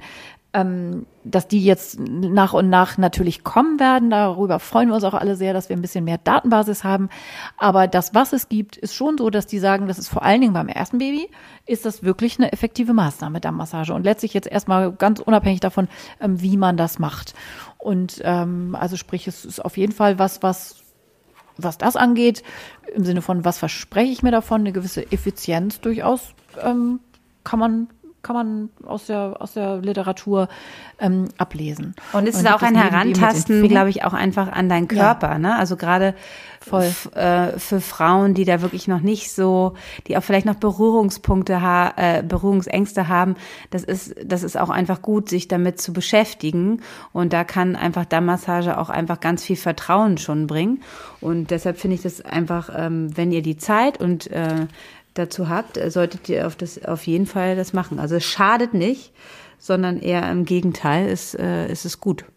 dass die jetzt nach und nach natürlich kommen werden. Darüber freuen wir uns auch alle sehr, dass wir ein bisschen mehr Datenbasis haben. Aber das, was es gibt, ist schon so, dass die sagen, das ist vor allen Dingen beim ersten Baby, ist das wirklich eine effektive Maßnahme, Dammmassage. Und letztlich jetzt erstmal ganz unabhängig davon, wie man das macht. Und ähm, also sprich, es ist auf jeden Fall was, was was das angeht, im Sinne von, was verspreche ich mir davon, eine gewisse Effizienz durchaus ähm, kann man kann man aus der aus der Literatur ähm, ablesen. Und es ist auch ein Herantasten, glaube ich, auch einfach an deinen Körper, ja. Ne? Also gerade voll f- äh, für Frauen, die da wirklich noch nicht so, die auch vielleicht noch Berührungspunkte ha- äh, Berührungsängste haben, das ist das ist auch einfach gut, sich damit zu beschäftigen. Und da kann einfach Dammmassage auch einfach ganz viel Vertrauen schon bringen. Und deshalb finde ich das einfach, ähm, wenn ihr die Zeit und äh, dazu habt, solltet ihr auf das auf jeden Fall das machen. Also es schadet nicht, sondern eher im Gegenteil, ist, äh, ist es gut.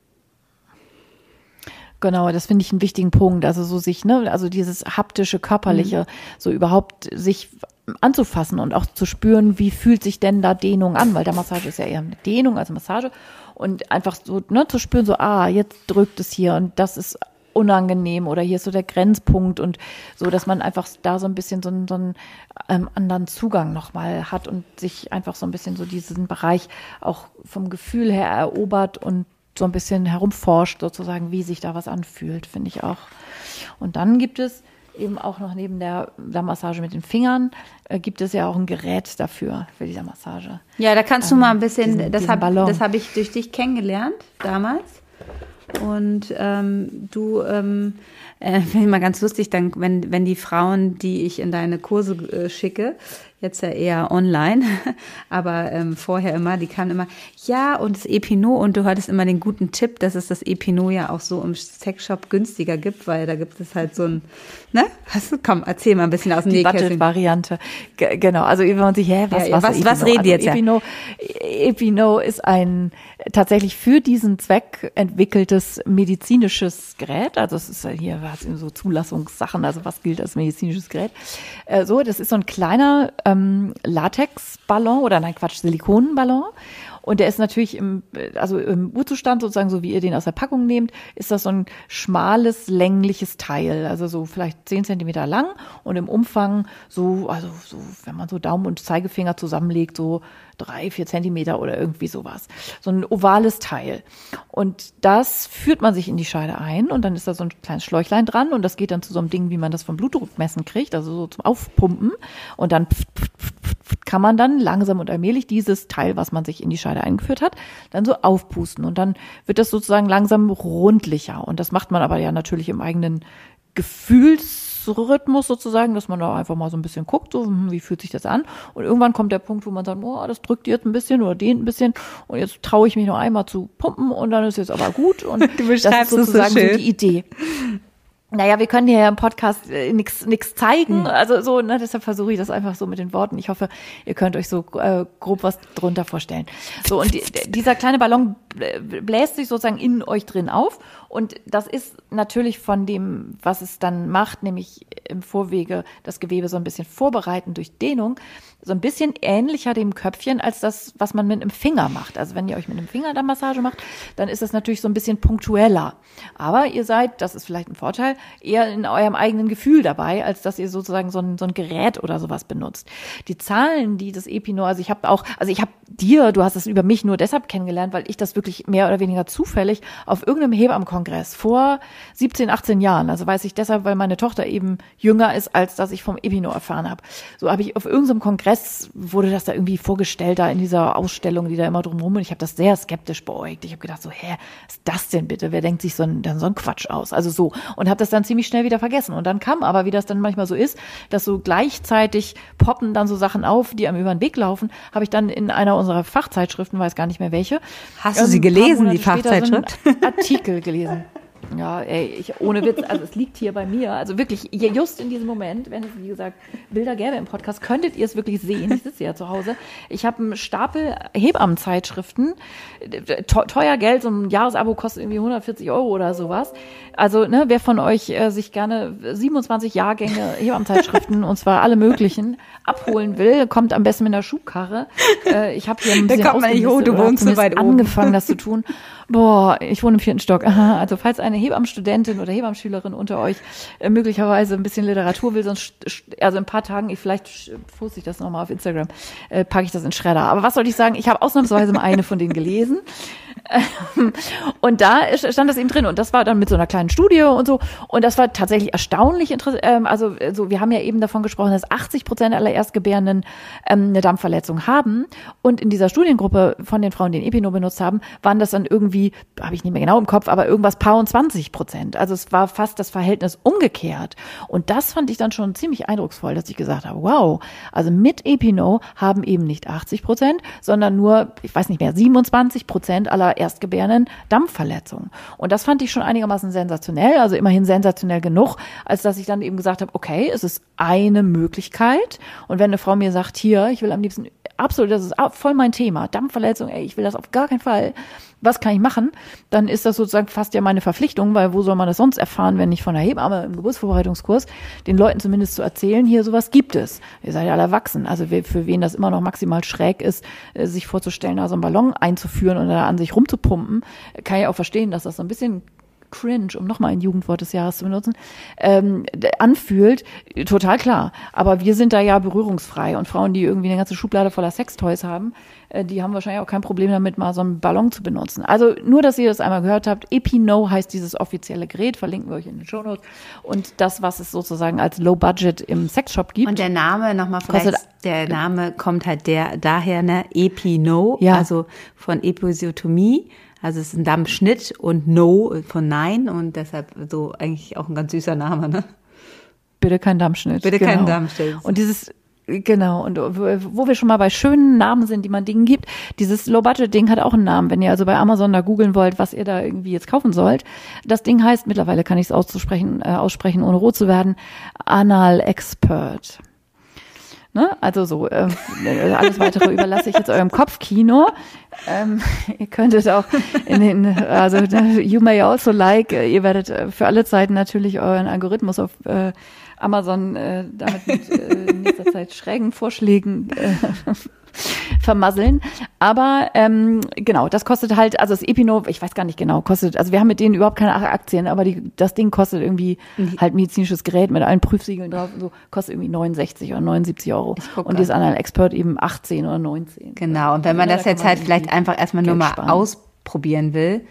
Genau, das finde ich einen wichtigen Punkt. Also so sich, ne, also dieses haptische, körperliche, mhm. so überhaupt sich anzufassen und auch zu spüren, wie fühlt sich denn da Dehnung an, weil der Massage ist ja eher eine Dehnung als Massage und einfach so, ne, zu spüren, so, ah, jetzt drückt es hier und das ist unangenehm oder hier ist so der Grenzpunkt und so, dass man einfach da so ein bisschen so einen, so einen ähm, anderen Zugang nochmal hat und sich einfach so ein bisschen so diesen Bereich auch vom Gefühl her erobert und so ein bisschen herumforscht sozusagen, wie sich da was anfühlt, finde ich auch. Und dann gibt es eben auch noch neben der, der Massage mit den Fingern, äh, gibt es ja auch ein Gerät dafür, für diese Massage. Ja, da kannst ähm, du mal ein bisschen, diesen, das diesen habe Ballon. das hab ich durch dich kennengelernt damals. Und ähm, du, ähm, äh, finde ich mal ganz lustig, dann, wenn, wenn die Frauen, die ich in deine Kurse äh, schicke, jetzt ja eher online, aber ähm, vorher immer, die kamen immer, ja, und das Epinot, und du hattest immer den guten Tipp, dass es das Epinot ja auch so im Sexshop günstiger gibt, weil da gibt es halt so ein, ne? Hast du, komm, erzähl mal ein bisschen aus dem Die Nähkästchen. Variante, G- genau, also wenn man sich, hä, was, ja, was, was, was reden die jetzt also Epinot, Epinot ist ein tatsächlich für diesen Zweck entwickeltes medizinisches Gerät, also es ist hier was so Zulassungssachen, also was gilt als medizinisches Gerät, äh, so, das ist so ein kleiner ähm, Latexballon oder nein, Quatsch, Silikonballon. Und der ist natürlich im, also im Urzustand sozusagen, so wie ihr den aus der Packung nehmt, ist das so ein schmales, längliches Teil, also so vielleicht zehn Zentimeter lang und im Umfang so, also so, wenn man so Daumen und Zeigefinger zusammenlegt, so drei, vier Zentimeter oder irgendwie sowas. So ein ovales Teil. Und das führt man sich in die Scheide ein und dann ist da so ein kleines Schläuchlein dran und das geht dann zu so einem Ding, wie man das vom Blutdruckmessen kriegt, also so zum Aufpumpen. Und dann kann man dann langsam und allmählich dieses Teil, was man sich in die Scheide eingeführt hat, dann so aufpusten. Und dann wird das sozusagen langsam rundlicher. Und das macht man aber ja natürlich im eigenen Gefühlsrhythmus sozusagen, dass man da einfach mal so ein bisschen guckt, so, wie fühlt sich das an? Und irgendwann kommt der Punkt, wo man sagt, oh, das drückt jetzt ein bisschen oder dehnt ein bisschen und jetzt traue ich mich noch einmal zu pumpen und dann ist jetzt aber gut. Und du beschreibst das ist sozusagen so, schön. so die Idee. Naja, wir können hier ja im Podcast äh, nichts nix zeigen, also so, ne, deshalb versuche ich das einfach so mit den Worten. Ich hoffe, ihr könnt euch so äh, grob was drunter vorstellen. So, und die, dieser kleine Ballon bläst sich sozusagen in euch drin auf und das ist natürlich von dem, was es dann macht, nämlich im Vorwege das Gewebe so ein bisschen vorbereiten durch Dehnung, so ein bisschen ähnlicher dem Köpfchen als das, was man mit einem Finger macht. Also wenn ihr euch mit einem Finger da Massage macht, dann ist das natürlich so ein bisschen punktueller. Aber ihr seid, das ist vielleicht ein Vorteil, eher in eurem eigenen Gefühl dabei, als dass ihr sozusagen so ein, so ein Gerät oder sowas benutzt. Die Zahlen, die das Epinot, also ich habe auch, also ich habe dir, du hast es über mich nur deshalb kennengelernt, weil ich das wirklich mehr oder weniger zufällig auf irgendeinem Hebammenkongress vor siebzehn, achtzehn Jahren, also weiß ich deshalb, weil meine Tochter eben jünger ist, als dass ich vom Epinot erfahren habe. So habe ich auf irgendeinem Kongress, wurde das da irgendwie vorgestellt, da in dieser Ausstellung, die da immer drumherum, und ich habe das sehr skeptisch beäugt. Ich habe gedacht so, hä, was ist das denn bitte? Wer denkt sich so ein, dann so ein Quatsch aus? Also so. Und habe das dann ziemlich schnell wieder vergessen. Und dann kam aber, wie das dann manchmal so ist, dass so gleichzeitig poppen dann so Sachen auf, die einem über den Weg laufen, habe ich dann in einer unserer Fachzeitschriften, weiß gar nicht mehr welche. Hast du sie gelesen, die Fachzeitschrift? So einen Artikel gelesen. Ja, ey, ich, ohne Witz, also es liegt hier bei mir, also wirklich, just in diesem Moment, wenn es, wie gesagt, Bilder gäbe im Podcast, könntet ihr es wirklich sehen, ich sitze ja zu Hause, ich habe einen Stapel Hebammenzeitschriften, teuer Geld, so ein Jahresabo kostet irgendwie hundertvierzig Euro oder sowas, also ne, wer von euch äh, sich gerne siebenundzwanzig Jahrgänge Hebammenzeitschriften, und zwar alle möglichen, abholen will, kommt am besten mit einer Schubkarre, äh, ich habe hier ein bisschen da kommt man nicht hoch, du wohnst so weit oben. Angefangen, das zu tun. Boah, ich wohne im vierten Stock. Aha, also falls eine Hebammenstudentin oder Hebammenschülerin unter euch äh, möglicherweise ein bisschen Literatur will, sonst, also in ein paar Tagen, ich vielleicht poste ich das nochmal auf Instagram, äh, packe ich das in Schredder. Aber was soll ich sagen? Ich habe ausnahmsweise mal eine von denen gelesen. Und da stand das eben drin. Und das war dann mit so einer kleinen Studie und so. Und das war tatsächlich erstaunlich interessant. Ähm, also so, wir haben ja eben davon gesprochen, dass achtzig Prozent aller Erstgebärenden ähm, eine Darmverletzung haben. Und in dieser Studiengruppe von den Frauen, die den Epinot benutzt haben, waren das dann irgendwie, habe ich nicht mehr genau im Kopf, aber irgendwas paar und zwanzig Prozent. Also es war fast das Verhältnis umgekehrt. Und das fand ich dann schon ziemlich eindrucksvoll, dass ich gesagt habe, wow, also mit Epinot haben eben nicht achtzig Prozent, sondern nur, ich weiß nicht mehr, siebenundzwanzig Prozent aller Erstgebärenden Dampfverletzungen. Und das fand ich schon einigermaßen sensationell, also immerhin sensationell genug, als dass ich dann eben gesagt habe, okay, es ist eine Möglichkeit. Und wenn eine Frau mir sagt, hier, ich will am liebsten absolut, das ist voll mein Thema. Dampfverletzung, ey, ich will das auf gar keinen Fall. Was kann ich machen? Dann ist das sozusagen fast ja meine Verpflichtung, weil wo soll man das sonst erfahren, wenn nicht von der Hebamme im Geburtsvorbereitungskurs, den Leuten zumindest zu erzählen, hier sowas gibt es. Ihr seid ja alle erwachsen. Also für wen das immer noch maximal schräg ist, sich vorzustellen, da so einen Ballon einzuführen und da an sich rumzupumpen, kann ich auch verstehen, dass das so ein bisschen cringe, um nochmal ein Jugendwort des Jahres zu benutzen, ähm, anfühlt, total klar. Aber wir sind da ja berührungsfrei und Frauen, die irgendwie eine ganze Schublade voller Sextoys haben, äh, die haben wahrscheinlich auch kein Problem damit, mal so einen Ballon zu benutzen. Also nur, dass ihr das einmal gehört habt, Epino heißt dieses offizielle Gerät, verlinken wir euch in den Shownotes. Und das, was es sozusagen als Low Budget im Sexshop gibt. Und der Name, nochmal vielleicht, kostet, der Name kommt halt der daher, ne, Epino, ja. Also von Episiotomie. Also es ist ein Dammschnitt und No von Nein und deshalb so eigentlich auch ein ganz süßer Name, ne? Bitte kein Dammschnitt. Bitte genau. kein Dammschnitt. Und dieses, genau, und wo wir schon mal bei schönen Namen sind, die man Dingen gibt, dieses Low-Budget-Ding hat auch einen Namen. Wenn ihr also bei Amazon da googeln wollt, was ihr da irgendwie jetzt kaufen sollt, das Ding heißt, mittlerweile kann ich es auszusprechen, äh, aussprechen, ohne rot zu werden, Anal Expert. Ne? Also so, äh, alles weitere überlasse ich jetzt eurem Kopfkino. Ähm, ihr könntet auch in den, also you may also like, ihr werdet für alle Zeiten natürlich euren Algorithmus auf äh, Amazon äh, damit mit äh, in nächster Zeit schrägen Vorschlägen äh, vermasseln. Aber ähm, genau, das kostet halt, also das Epino, ich weiß gar nicht genau, kostet, also wir haben mit denen überhaupt keine Aktien, aber die, das Ding kostet irgendwie halt medizinisches Gerät mit allen Prüfsiegeln drauf und so, kostet irgendwie neunundsechzig oder neunundsiebzig Euro. Und die ist Anal Expert eben achtzehn oder neunzehn. Genau, und wenn man das jetzt halt vielleicht einfach erstmal nur mal ausprobieren will,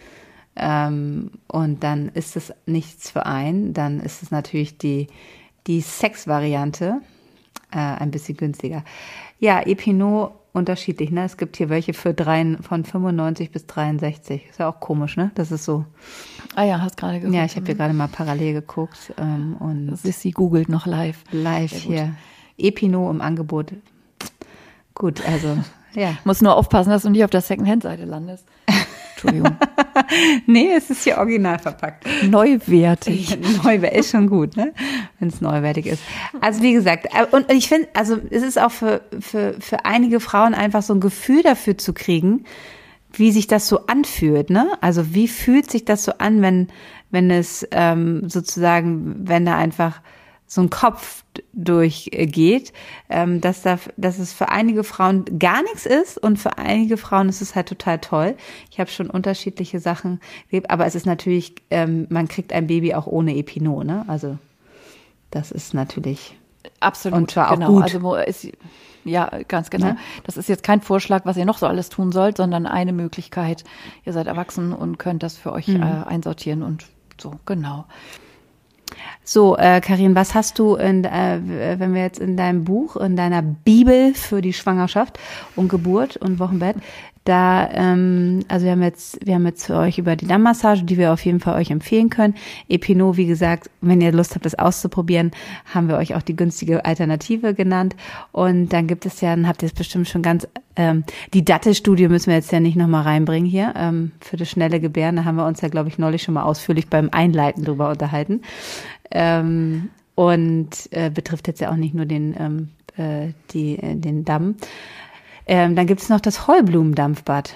ähm, und dann ist es nichts für einen, dann ist es natürlich die, die Sex-Variante äh, ein bisschen günstiger. Ja, Epino unterschiedlich, ne? Es gibt hier welche für drei, von fünfundneunzig bis dreiundsechzig. Ist ja auch komisch, ne? Das ist so. Ah ja, hast gerade geguckt. Ja, ich habe hier gerade mal parallel geguckt. Ähm, und Sissi googelt noch live. Live hier. Epino im Angebot. Gut, also, ja. Muss nur aufpassen, dass du nicht auf der Secondhand-Seite landest. Entschuldigung. Nee, es ist hier original verpackt. Neuwertig. Neuwertig ist schon gut, ne? Wenn es neuwertig ist. Also wie gesagt, und ich finde, also es ist auch für, für, für einige Frauen einfach so ein Gefühl dafür zu kriegen, wie sich das so anfühlt, ne? Also wie fühlt sich das so an, wenn, wenn es ähm, sozusagen, wenn da einfach so ein Kopf durchgeht, ähm, dass da, dass es für einige Frauen gar nichts ist und für einige Frauen ist es halt total toll. Ich habe schon unterschiedliche Sachen erlebt, aber es ist natürlich, ähm, man kriegt ein Baby auch ohne Epino, ne? Also das ist natürlich absolut, und zwar genau. auch gut. Also wo ist, ja, ganz genau. Ja? Das ist jetzt kein Vorschlag, was ihr noch so alles tun sollt, sondern eine Möglichkeit. Ihr seid erwachsen und könnt das für euch mhm. äh, einsortieren und so, genau. So, äh, Karin, was hast du, in, äh, wenn wir jetzt in deinem Buch, in deiner Bibel für die Schwangerschaft und Geburt und Wochenbett, da, ähm, also wir haben jetzt, wir haben jetzt für euch über die Dammmassage, die wir auf jeden Fall euch empfehlen können. Epino, wie gesagt, wenn ihr Lust habt, das auszuprobieren, haben wir euch auch die günstige Alternative genannt. Und dann gibt es ja, dann habt ihr es bestimmt schon ganz, ähm, die Dattelstudie müssen wir jetzt ja nicht nochmal reinbringen hier, ähm, für das schnelle Gebären. Da haben wir uns ja, glaube ich, neulich schon mal ausführlich beim Einleiten drüber unterhalten. Ähm, und äh, betrifft jetzt ja auch nicht nur den, ähm, äh, die, äh, den Damm. Ähm, dann gibt es noch das Heublumendampfbad.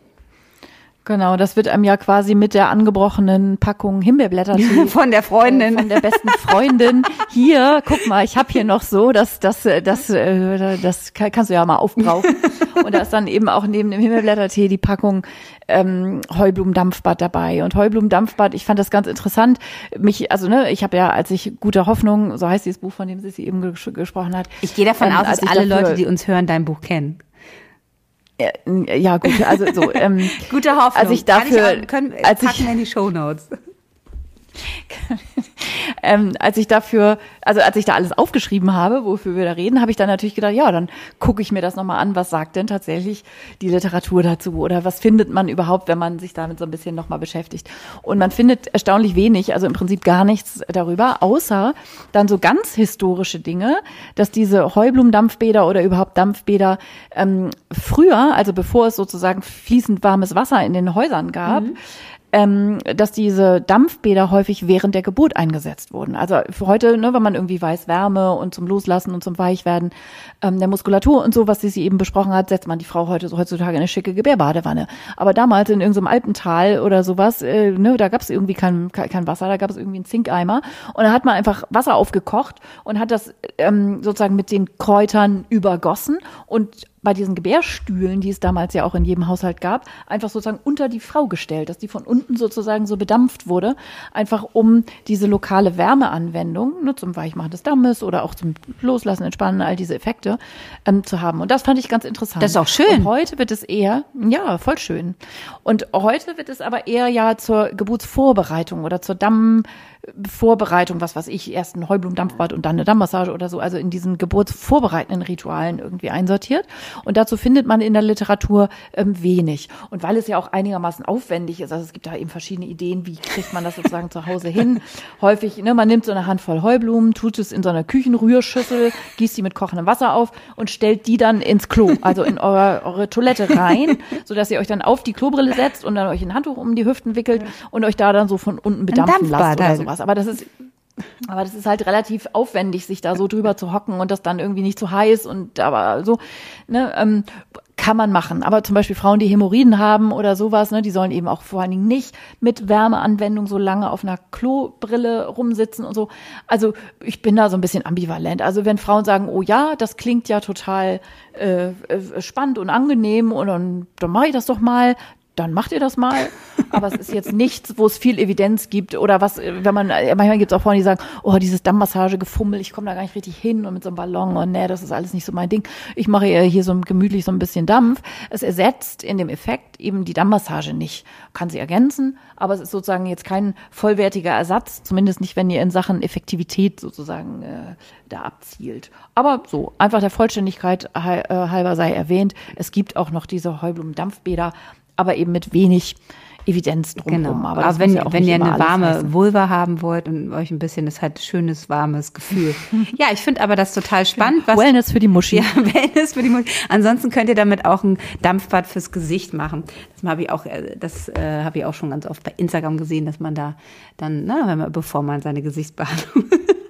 Genau, das wird einem ja quasi mit der angebrochenen Packung Himbeerblättertee von der Freundin, äh, von der besten Freundin. Hier, guck mal, ich habe hier noch so, das, das, das, äh, das kannst du ja mal aufbrauchen. Und da ist dann eben auch neben dem Himbeerblättertee die Packung ähm, Heublumendampfbad dabei. Und Heublumendampfbad, ich fand das ganz interessant. Mich, also ne, ich habe ja, als ich Gute Hoffnung, so heißt dieses Buch, von dem Sissi eben ges- gesprochen hat. Ich gehe davon ähm, aus, dass alle dafür, Leute, die uns hören, dein Buch kennen. Ja, gut, also so. Ähm, Gute Hoffnung. Als ich dafür, Kann ich auch, können, als packen ich, wir in die Shownotes. ähm, als ich dafür, also als ich da alles aufgeschrieben habe, wofür wir da reden, habe ich dann natürlich gedacht, ja, dann gucke ich mir das nochmal an, was sagt denn tatsächlich die Literatur dazu oder was findet man überhaupt, wenn man sich damit so ein bisschen nochmal beschäftigt. Und man findet erstaunlich wenig, also im Prinzip gar nichts darüber, außer dann so ganz historische Dinge, dass diese Heublumendampfbäder oder überhaupt Dampfbäder ähm, früher, also bevor es sozusagen fließend warmes Wasser in den Häusern gab, mhm. ähm, dass diese Dampfbäder häufig während der Geburt eingesetzt wurden. Also für heute, ne, wenn man irgendwie weiß, Wärme und zum Loslassen und zum Weichwerden ähm, der Muskulatur und so, was sie eben besprochen hat, setzt man die Frau heute heutzutage in eine schicke Gebärbadewanne. Aber damals in irgendeinem Alpental oder sowas, äh, ne, da gab es irgendwie kein, kein Wasser, da gab es irgendwie einen Zinkeimer und da hat man einfach Wasser aufgekocht und hat das ähm, sozusagen mit den Kräutern übergossen und bei diesen Gebärstühlen, die es damals ja auch in jedem Haushalt gab, einfach sozusagen unter die Frau gestellt, dass die von unten sozusagen so bedampft wurde, einfach um diese lokale Wärmeanwendung, ne, zum Weichmachen des Dammes oder auch zum Loslassen, Entspannen, all diese Effekte ähm, zu haben. Und das fand ich ganz interessant. Das ist auch schön. Und heute wird es eher, ja, voll schön. Und heute wird es aber eher ja zur Geburtsvorbereitung oder zur Dammvorbereitung, was weiß ich, erst ein Heublumendampfbad und dann eine Dammmassage oder so, also in diesen geburtsvorbereitenden Ritualen irgendwie einsortiert. Und dazu findet man in der Literatur ähm, wenig. Und weil es ja auch einigermaßen aufwendig ist, also es gibt da eben verschiedene Ideen, wie kriegt man das sozusagen zu Hause hin. Häufig, ne, man nimmt so eine Handvoll Heublumen, tut es in so einer Küchenrührschüssel, gießt die mit kochendem Wasser auf und stellt die dann ins Klo, also in eure, eure Toilette rein, sodass ihr euch dann auf die Klobrille setzt und dann euch ein Handtuch um die Hüften wickelt und euch da dann so von unten bedampfen lasst oder sowas. Aber das ist Aber das ist halt relativ aufwendig, sich da so drüber zu hocken und das dann irgendwie nicht zu heiß und aber so, ne, ähm, kann man machen. Aber zum Beispiel Frauen, die Hämorrhoiden haben oder sowas, ne, die sollen eben auch vor allen Dingen nicht mit Wärmeanwendung so lange auf einer Klobrille rumsitzen und so. Also ich bin da so ein bisschen ambivalent. Also wenn Frauen sagen, oh ja, das klingt ja total äh, spannend und angenehm und dann, dann mache ich das doch mal, dann macht ihr das mal. Aber es ist jetzt nichts, wo es viel Evidenz gibt oder was, wenn man, manchmal gibt es auch Frauen, die sagen, oh, dieses Dammmassagegefummel, ich komme da gar nicht richtig hin und mit so einem Ballon und nee, das ist alles nicht so mein Ding. Ich mache eher hier so gemütlich so ein bisschen Dampf. Es ersetzt in dem Effekt eben die Dammmassage nicht. Kann sie ergänzen, aber es ist sozusagen jetzt kein vollwertiger Ersatz, zumindest nicht, wenn ihr in Sachen Effektivität sozusagen äh, da abzielt. Aber so, einfach der Vollständigkeit halber sei erwähnt, es gibt auch noch diese Heublumen-Dampfbäder, aber eben mit wenig Evidenz drumherum. Genau. Aber, aber wenn, ja wenn ihr eine warme heißen. Vulva haben wollt und euch ein bisschen, das hat schönes, warmes Gefühl. Ja, ich finde aber das total spannend. Was, Wellness für die Muschi. Ja, Wellness für die Muschi. Ansonsten könnt ihr damit auch ein Dampfbad fürs Gesicht machen. Das habe ich auch, das äh, habe ich auch schon ganz oft bei Instagram gesehen, dass man da dann, na, wenn man, bevor man seine Gesichtsbehandlung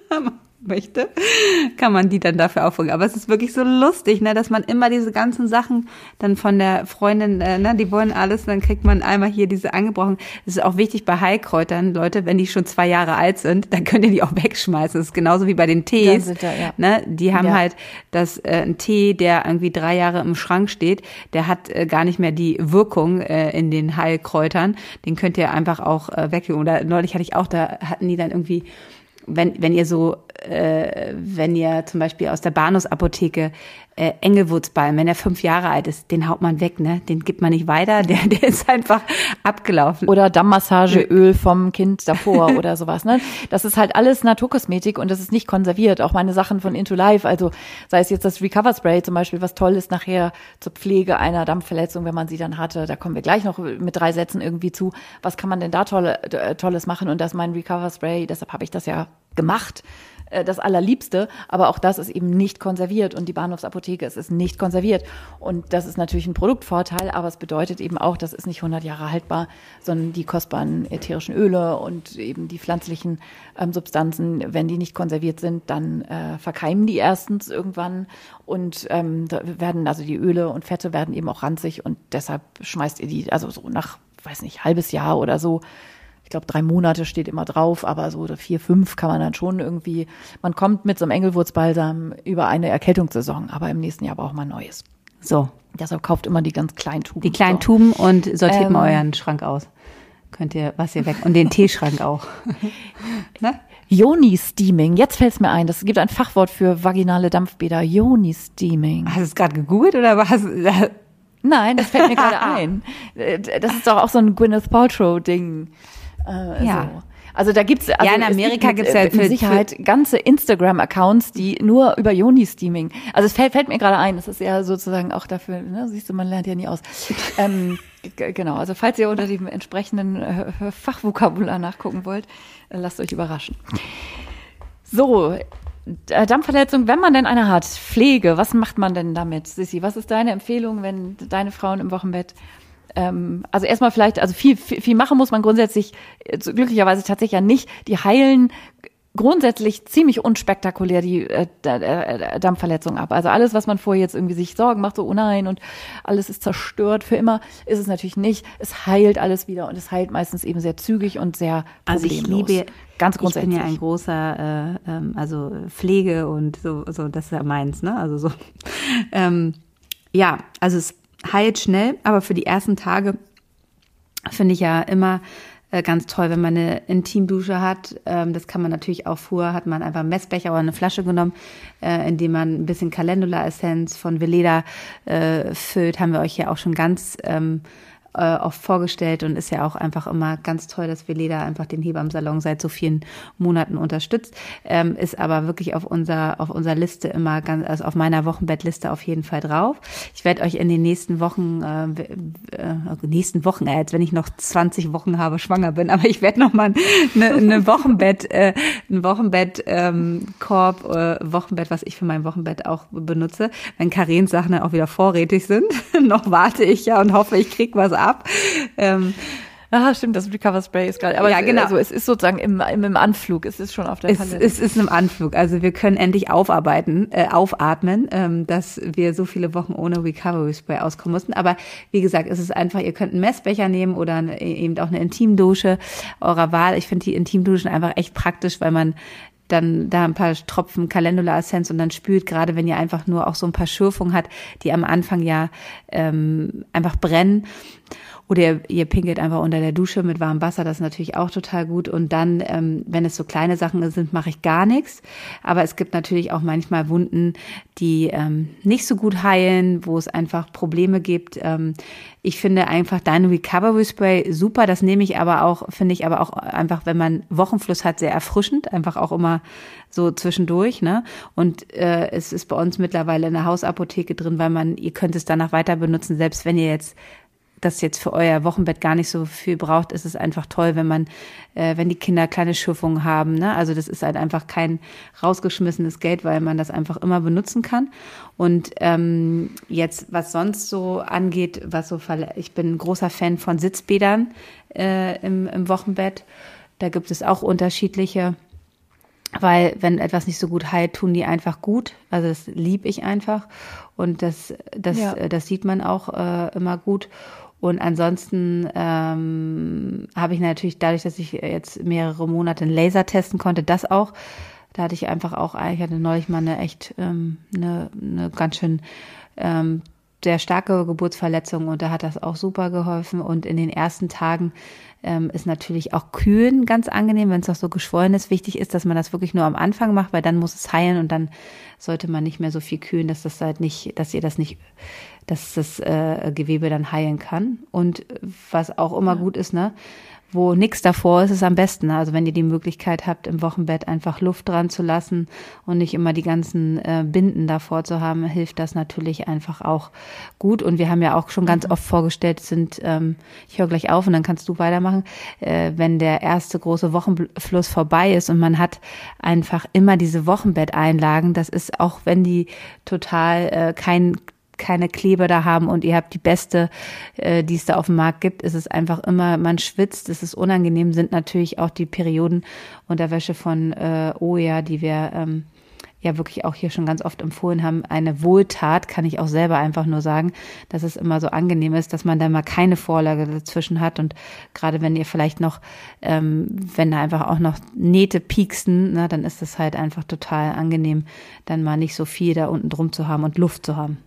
möchte, kann man die dann dafür auffangen. Aber es ist wirklich so lustig, ne, dass man immer diese ganzen Sachen dann von der Freundin, äh, ne, die wollen alles, dann kriegt man einmal hier diese angebrochen. Das ist auch wichtig bei Heilkräutern, Leute, wenn die schon zwei Jahre alt sind, dann könnt ihr die auch wegschmeißen. Das ist genauso wie bei den Tees. Da, ja. Ne, die haben ja. halt das, äh, ein Tee, der irgendwie drei Jahre im Schrank steht, der hat äh, gar nicht mehr die Wirkung äh, in den Heilkräutern. Den könnt ihr einfach auch äh, wegnehmen. Oder neulich hatte ich auch, da hatten die dann irgendwie, wenn, wenn ihr so, äh, wenn ihr zum Beispiel aus der Bahnhofsapotheke äh, Engelwurzbalm, wenn er fünf Jahre alt ist, den haut man weg, ne? Den gibt man nicht weiter, der, der ist einfach abgelaufen. Oder Dammmassageöl vom Kind davor oder sowas, ne? Das ist halt alles Naturkosmetik und das ist nicht konserviert. Auch meine Sachen von Into Life, also sei es jetzt das Recover Spray zum Beispiel, was toll ist nachher zur Pflege einer Dampfverletzung, wenn man sie dann hatte. Da kommen wir gleich noch mit drei Sätzen irgendwie zu. Was kann man denn da tolle, äh, Tolles machen? Und das ist mein Recover Spray, deshalb habe ich das ja gemacht. Das Allerliebste, aber auch das ist eben nicht konserviert und die Bahnhofsapotheke, es ist nicht konserviert und das ist natürlich ein Produktvorteil, aber es bedeutet eben auch, das ist nicht hundert Jahre haltbar, sondern die kostbaren ätherischen Öle und eben die pflanzlichen ähm, Substanzen, wenn die nicht konserviert sind, dann äh, verkeimen die erstens irgendwann und ähm, da werden, also die Öle und Fette werden eben auch ranzig und deshalb schmeißt ihr die, also so nach, weiß nicht, halbes Jahr oder so. Ich glaube, drei Monate steht immer drauf, aber so vier, fünf kann man dann schon irgendwie, man kommt mit so einem Engelwurzbalsam über eine Erkältungssaison, aber im nächsten Jahr braucht man Neues. So. Deshalb kauft immer die ganz kleinen Tuben. Die kleinen so. Tuben und sortiert ähm, mal euren Schrank aus. Könnt ihr, was ihr weg, und den Teeschrank auch. Ne? Yoni-Steaming, jetzt fällt es mir ein, es gibt ein Fachwort für vaginale Dampfbäder, Yoni-Steaming. Hast du es gerade gegoogelt oder was? Nein, das fällt mir gerade ein. Das ist doch auch so ein Gwyneth Paltrow-Ding. Äh, ja. So. Also da gibt's, also ja, in Amerika es gibt gibt's ja mit für, Sicherheit ganze Instagram-Accounts, die nur über Yoni-Steaming, also es fällt, fällt mir gerade ein, das ist ja sozusagen auch dafür, ne, siehst du, man lernt ja nie aus. ähm, g- genau, also falls ihr unter dem entsprechenden äh, Fachvokabular nachgucken wollt, äh, lasst euch überraschen. So, Dampfverletzung, wenn man denn eine hat, Pflege, was macht man denn damit? Sissi, was ist deine Empfehlung, wenn deine Frauen im Wochenbett ähm, also erstmal vielleicht, also viel, viel, viel machen muss man grundsätzlich, äh, glücklicherweise tatsächlich ja nicht. Die heilen grundsätzlich ziemlich unspektakulär die äh, äh, Dampfverletzung ab. Also alles, was man vorher jetzt irgendwie sich Sorgen macht, so oh nein und alles ist zerstört für immer, ist es natürlich nicht. Es heilt alles wieder und es heilt meistens eben sehr zügig und sehr problemlos. Also ich liebe, ganz grundsätzlich. Ich bin ja ein großer, äh, ähm, also Pflege und so, so das ist ja meins, ne? Also so, ähm, ja, also es heilt schnell, aber für die ersten Tage finde ich ja immer ganz toll, wenn man eine Intimdusche hat. Das kann man natürlich auch, früher hat man einfach einen Messbecher oder eine Flasche genommen, in dem man ein bisschen Calendula-Essenz von Veleda füllt. Haben wir euch ja auch schon ganz oft vorgestellt und ist ja auch einfach immer ganz toll, dass Veleda einfach den Hebammsalon seit so vielen Monaten unterstützt. Ähm, ist aber wirklich auf unserer auf unserer Liste immer ganz, also auf meiner Wochenbettliste auf jeden Fall drauf. Ich werde euch in den nächsten Wochen, äh, äh, nächsten Wochen, äh, als wenn ich noch zwanzig Wochen habe, schwanger bin, aber ich werde noch mal eine, eine Wochenbett, äh, ein Wochenbett ähm, Korb, äh, Wochenbett, was ich für mein Wochenbett auch benutze. Wenn Karens Sachen dann auch wieder vorrätig sind, noch warte ich ja und hoffe, ich krieg was ab. Ähm, Ah, stimmt, das Recover Spray ist geil. Aber ja, genau. Also es ist sozusagen im, im, im Anflug, es ist schon auf der es, Palette. Es ist im Anflug. Also wir können endlich aufarbeiten, äh, aufatmen, ähm, dass wir so viele Wochen ohne Recovery Spray auskommen mussten. Aber wie gesagt, es ist einfach, ihr könnt einen Messbecher nehmen oder eine, eben auch eine Intimdusche eurer Wahl. Ich finde die Intimduschen einfach echt praktisch, weil man dann da ein paar Tropfen Calendula-Essenz und dann spült, gerade wenn ihr einfach nur auch so ein paar Schürfungen hat, die am Anfang ja ähm, einfach brennen. Oder ihr, ihr pinkelt einfach unter der Dusche mit warmem Wasser, das ist natürlich auch total gut. Und dann, ähm, wenn es so kleine Sachen sind, mache ich gar nichts. Aber es gibt natürlich auch manchmal Wunden, die ähm, nicht so gut heilen, wo es einfach Probleme gibt. Ähm, ich finde einfach dein Recovery Spray super. Das nehme ich aber auch, finde ich aber auch einfach, wenn man Wochenfluss hat, sehr erfrischend. Einfach auch immer so zwischendurch, ne? Und äh, es ist bei uns mittlerweile in der Hausapotheke drin, weil man, ihr könnt es danach weiter benutzen, selbst wenn ihr jetzt das jetzt für euer Wochenbett gar nicht so viel braucht, ist es einfach toll, wenn man, äh, wenn die Kinder kleine Schürfungen haben, ne? Also das ist halt einfach kein rausgeschmissenes Geld, weil man das einfach immer benutzen kann. Und ähm, jetzt, was sonst so angeht, was so, ich bin ein großer Fan von Sitzbädern äh, im, im Wochenbett. Da gibt es auch unterschiedliche, weil wenn etwas nicht so gut heilt, tun die einfach gut. Also das lieb ich einfach und das, das, ja. das sieht man auch äh, immer gut. Und ansonsten ähm, habe ich natürlich dadurch, dass ich jetzt mehrere Monate einen Laser testen konnte, das auch. Da hatte ich einfach auch, ich hatte neulich mal eine echt, ähm, eine, eine ganz schön ähm, sehr starke Geburtsverletzung und da hat das auch super geholfen. Und in den ersten Tagen ähm, ist natürlich auch Kühlen ganz angenehm, wenn es noch so geschwollen ist. Wichtig ist, dass man das wirklich nur am Anfang macht, weil dann muss es heilen und dann sollte man nicht mehr so viel kühlen, dass das halt nicht, dass ihr das nicht, dass das äh, Gewebe dann heilen kann. Und was auch immer ja. gut ist, ne, wo nichts davor ist, ist am besten. Also wenn ihr die Möglichkeit habt, im Wochenbett einfach Luft dran zu lassen und nicht immer die ganzen äh, Binden davor zu haben, hilft das natürlich einfach auch gut. Und wir haben ja auch schon ganz mhm. oft vorgestellt, sind, ähm, ich höre gleich auf und dann kannst du weitermachen, äh, wenn der erste große Wochenfluss vorbei ist und man hat einfach immer diese Wochenbetteinlagen, das ist auch, wenn die total äh, kein keine Kleber da haben und ihr habt die beste, äh, die es da auf dem Markt gibt, ist es einfach immer, man schwitzt, es ist unangenehm, sind natürlich auch die Periodenunterwäsche von äh, Oya, die wir ähm, ja wirklich auch hier schon ganz oft empfohlen haben, eine Wohltat, kann ich auch selber einfach nur sagen, dass es immer so angenehm ist, dass man da mal keine Vorlage dazwischen hat und gerade wenn ihr vielleicht noch, ähm, wenn da einfach auch noch Nähte pieksen, ne, dann ist es halt einfach total angenehm, dann mal nicht so viel da unten drum zu haben und Luft zu haben.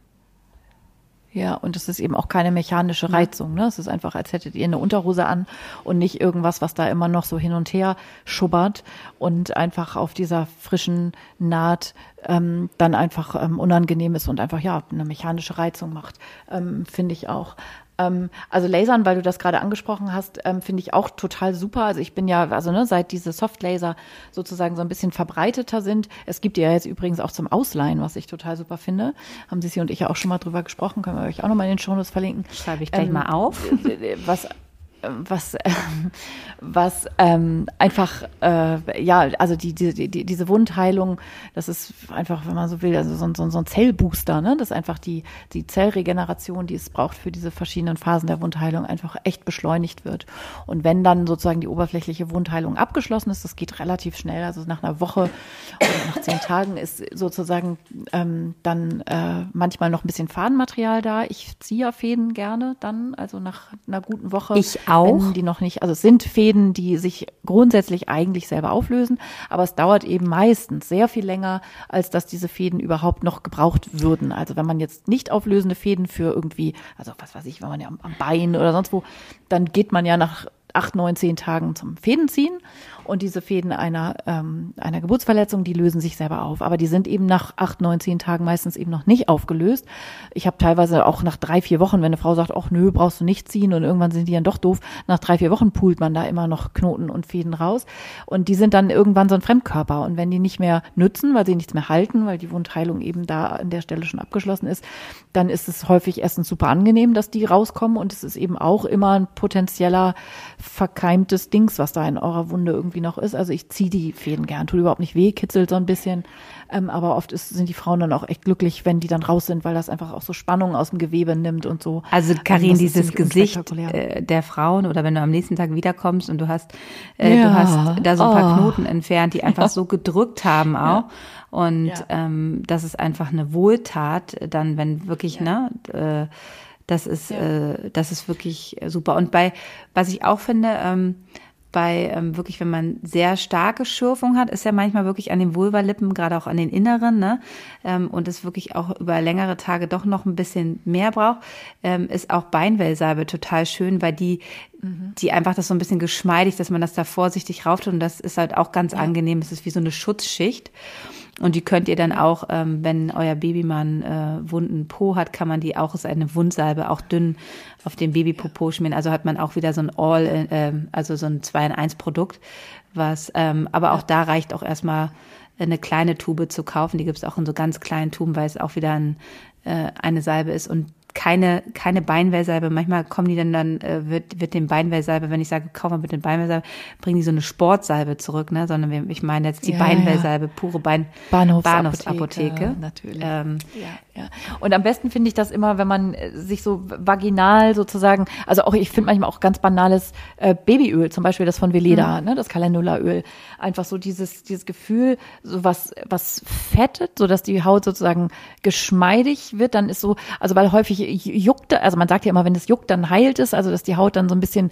Ja, und es ist eben auch keine mechanische Reizung, ne? Es ist einfach, als hättet ihr eine Unterhose an und nicht irgendwas, was da immer noch so hin und her schubbert und einfach auf dieser frischen Naht ähm, dann einfach ähm, unangenehm ist und einfach, ja, eine mechanische Reizung macht, ähm, finde ich auch. Ähm, also Lasern, weil du das gerade angesprochen hast, ähm, finde ich auch total super. Also ich bin ja, also ne, seit diese Softlaser sozusagen so ein bisschen verbreiteter sind. Es gibt die ja jetzt übrigens auch zum Ausleihen, was ich total super finde. Haben Sissi und ich ja auch schon mal drüber gesprochen, können wir euch auch nochmal in den Shownotes verlinken. Schreibe ich gleich ähm, mal auf. Was was, äh, was ähm, einfach, äh, ja, also die, die, die, diese Wundheilung, das ist einfach, wenn man so will, also so, so, so ein Zellbooster, ne? Das ist einfach die, die Zellregeneration, die es braucht für diese verschiedenen Phasen der Wundheilung, einfach echt beschleunigt wird. Und wenn dann sozusagen die oberflächliche Wundheilung abgeschlossen ist, das geht relativ schnell, also nach einer Woche oder nach zehn Tagen ist sozusagen ähm, dann äh, manchmal noch ein bisschen Fadenmaterial da. Ich ziehe ja Fäden gerne dann, also nach einer guten Woche. Ich auch. Wenn die noch nicht, also es sind Fäden, die sich grundsätzlich eigentlich selber auflösen, aber es dauert eben meistens sehr viel länger, als dass diese Fäden überhaupt noch gebraucht würden. Also wenn man jetzt nicht auflösende Fäden für irgendwie, also was weiß ich, wenn man ja am, am Bein oder sonst wo, dann geht man ja nach acht, neun, zehn Tagen zum Fädenziehen und diese Fäden einer, ähm, einer Geburtsverletzung, die lösen sich selber auf. Aber die sind eben nach acht, neun, zehn Tagen meistens eben noch nicht aufgelöst. Ich habe teilweise auch nach drei, vier Wochen, wenn eine Frau sagt, ach nö, brauchst du nicht ziehen und irgendwann sind die dann doch doof, nach drei, vier Wochen poolt man da immer noch Knoten und Fäden raus und die sind dann irgendwann so ein Fremdkörper und wenn die nicht mehr nützen, weil sie nichts mehr halten, weil die Wundheilung eben da an der Stelle schon abgeschlossen ist, dann ist es häufig erstens super angenehm, dass die rauskommen und es ist eben auch immer ein potenzieller verkeimtes Dings, was da in eurer Wunde irgendwie noch ist. Also ich ziehe die Fäden gern, tut überhaupt nicht weh, kitzelt so ein bisschen, ähm, aber oft ist, sind die Frauen dann auch echt glücklich, wenn die dann raus sind, weil das einfach auch so Spannung aus dem Gewebe nimmt und so. Also Karin, ähm, dieses Gesicht äh, der Frauen oder wenn du am nächsten Tag wiederkommst und du hast, äh, ja. du hast da so ein paar oh. Knoten entfernt, die einfach ja. so gedrückt haben auch. Ja. Und ja. ähm, das ist einfach eine Wohltat, dann wenn wirklich, ja. ne, äh, das ist, ja. äh, das ist wirklich super. Und bei, was ich auch finde, ähm, bei ähm, wirklich, wenn man sehr starke Schürfung hat, ist ja manchmal wirklich an den Vulvalippen, gerade auch an den inneren, ne, ähm, und es wirklich auch über längere Tage doch noch ein bisschen mehr braucht, ähm, ist auch Beinwellsalbe total schön, weil die, mhm. die einfach das so ein bisschen geschmeidig, dass man das da vorsichtig rauftut und das ist halt auch ganz ja. angenehm. Es ist wie so eine Schutzschicht. Und die könnt ihr dann auch, ähm, wenn euer Babymann äh, wunden Po hat, kann man die auch, ist eine Wundsalbe, auch dünn auf den Babypopo schmieren. Also hat man auch wieder so ein All, äh, also so ein zwei in eins Produkt, was, ähm, aber auch da reicht auch erstmal eine kleine Tube zu kaufen. Die gibt's auch in so ganz kleinen Tuben, weil es auch wieder ein, äh, eine Salbe ist und keine keine Beinwellsalbe. Manchmal kommen die dann, dann äh, wird wird den Beinwellsalbe, wenn ich sage, kauf mal bitte den Beinwellsalbe, bringen die so eine Sportsalbe zurück, ne? Sondern wir, ich meine jetzt die ja, Beinwellsalbe, ja. pure Bein Bahnhofsapotheke. Bahnhofsapotheke. Natürlich. Ähm, ja, ja. Und am besten finde ich das immer, wenn man sich so vaginal sozusagen, also auch ich finde manchmal auch ganz banales äh, Babyöl, zum Beispiel das von Veleda, mhm. ne? Das Calendulaöl. Einfach so dieses dieses Gefühl, so was was fettet, so dass die Haut sozusagen geschmeidig wird. Dann ist so, also weil häufig juckt, also man sagt ja immer, wenn es juckt, dann heilt es, also dass die Haut dann so ein bisschen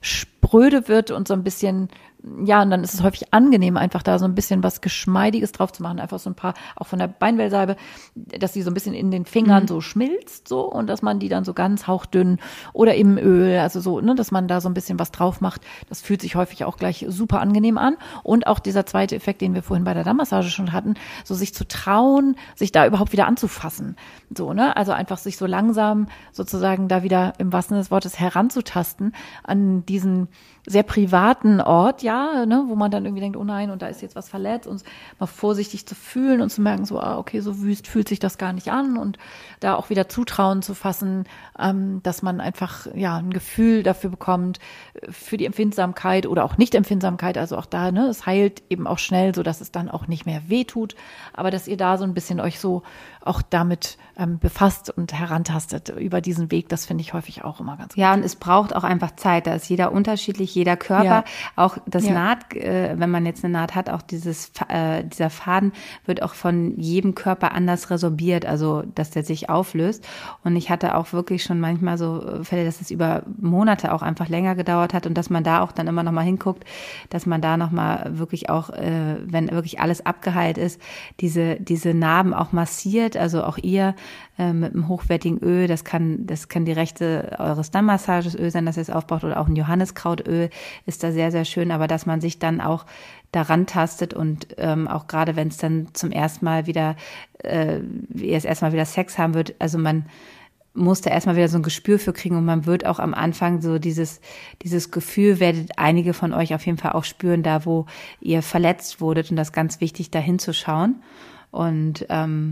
spröde wird und so ein bisschen, ja, und dann ist es häufig angenehm, einfach da so ein bisschen was Geschmeidiges drauf zu machen, einfach so ein paar, auch von der Beinwellsalbe, dass die so ein bisschen in den Fingern mhm. so schmilzt, so, und dass man die dann so ganz hauchdünn oder im Öl, also so, ne, dass man da so ein bisschen was drauf macht, das fühlt sich häufig auch gleich super angenehm an. Und auch dieser zweite Effekt, den wir vorhin bei der Dammmassage schon hatten, so sich zu trauen, sich da überhaupt wieder anzufassen, so, ne, also einfach sich so langsam sozusagen da wieder im wahrsten Sinne des Wortes heranzutasten an diesen sehr privaten Ort, ja, ne, wo man dann irgendwie denkt, oh nein, und da ist jetzt was verletzt, und mal vorsichtig zu fühlen und zu merken, so, ah, okay, so wüst fühlt sich das gar nicht an, und da auch wieder Zutrauen zu fassen, ähm, dass man einfach, ja, ein Gefühl dafür bekommt, für die Empfindsamkeit oder auch Nicht-Empfindsamkeit, also auch da, ne, es heilt eben auch schnell, so dass es dann auch nicht mehr wehtut, aber dass ihr da so ein bisschen euch so auch damit ähm, befasst und herantastet über diesen Weg, das finde ich häufig auch immer ganz gut. Ja, und es braucht auch einfach Zeit, da ist jeder unterschiedlich, jeder Körper, ja. Auch das ja. Naht, äh, wenn man jetzt eine Naht hat, auch dieses äh, dieser Faden wird auch von jedem Körper anders resorbiert, also dass der sich auflöst. Und ich hatte auch wirklich schon manchmal so Fälle, dass es über Monate auch einfach länger gedauert hat und dass man da auch dann immer noch mal hinguckt, dass man da noch mal wirklich auch, äh, wenn wirklich alles abgeheilt ist, diese diese Narben auch massiert, also auch ihr äh, mit einem hochwertigen Öl, das kann das kann die rechte eures Dammmassagesöl sein, das ihr es aufbraucht, oder auch ein Johanniskrautöl ist da sehr, sehr schön, aber dass man sich dann auch daran tastet und ähm, auch gerade wenn es dann zum ersten Mal wieder, äh, wie ihr es erstmal wieder Sex haben wird, also man muss da erstmal wieder so ein Gespür für kriegen und man wird auch am Anfang so dieses, dieses Gefühl, werdet einige von euch auf jeden Fall auch spüren, da wo ihr verletzt wurdet, und das ist ganz wichtig, da hinzuschauen. Und ähm,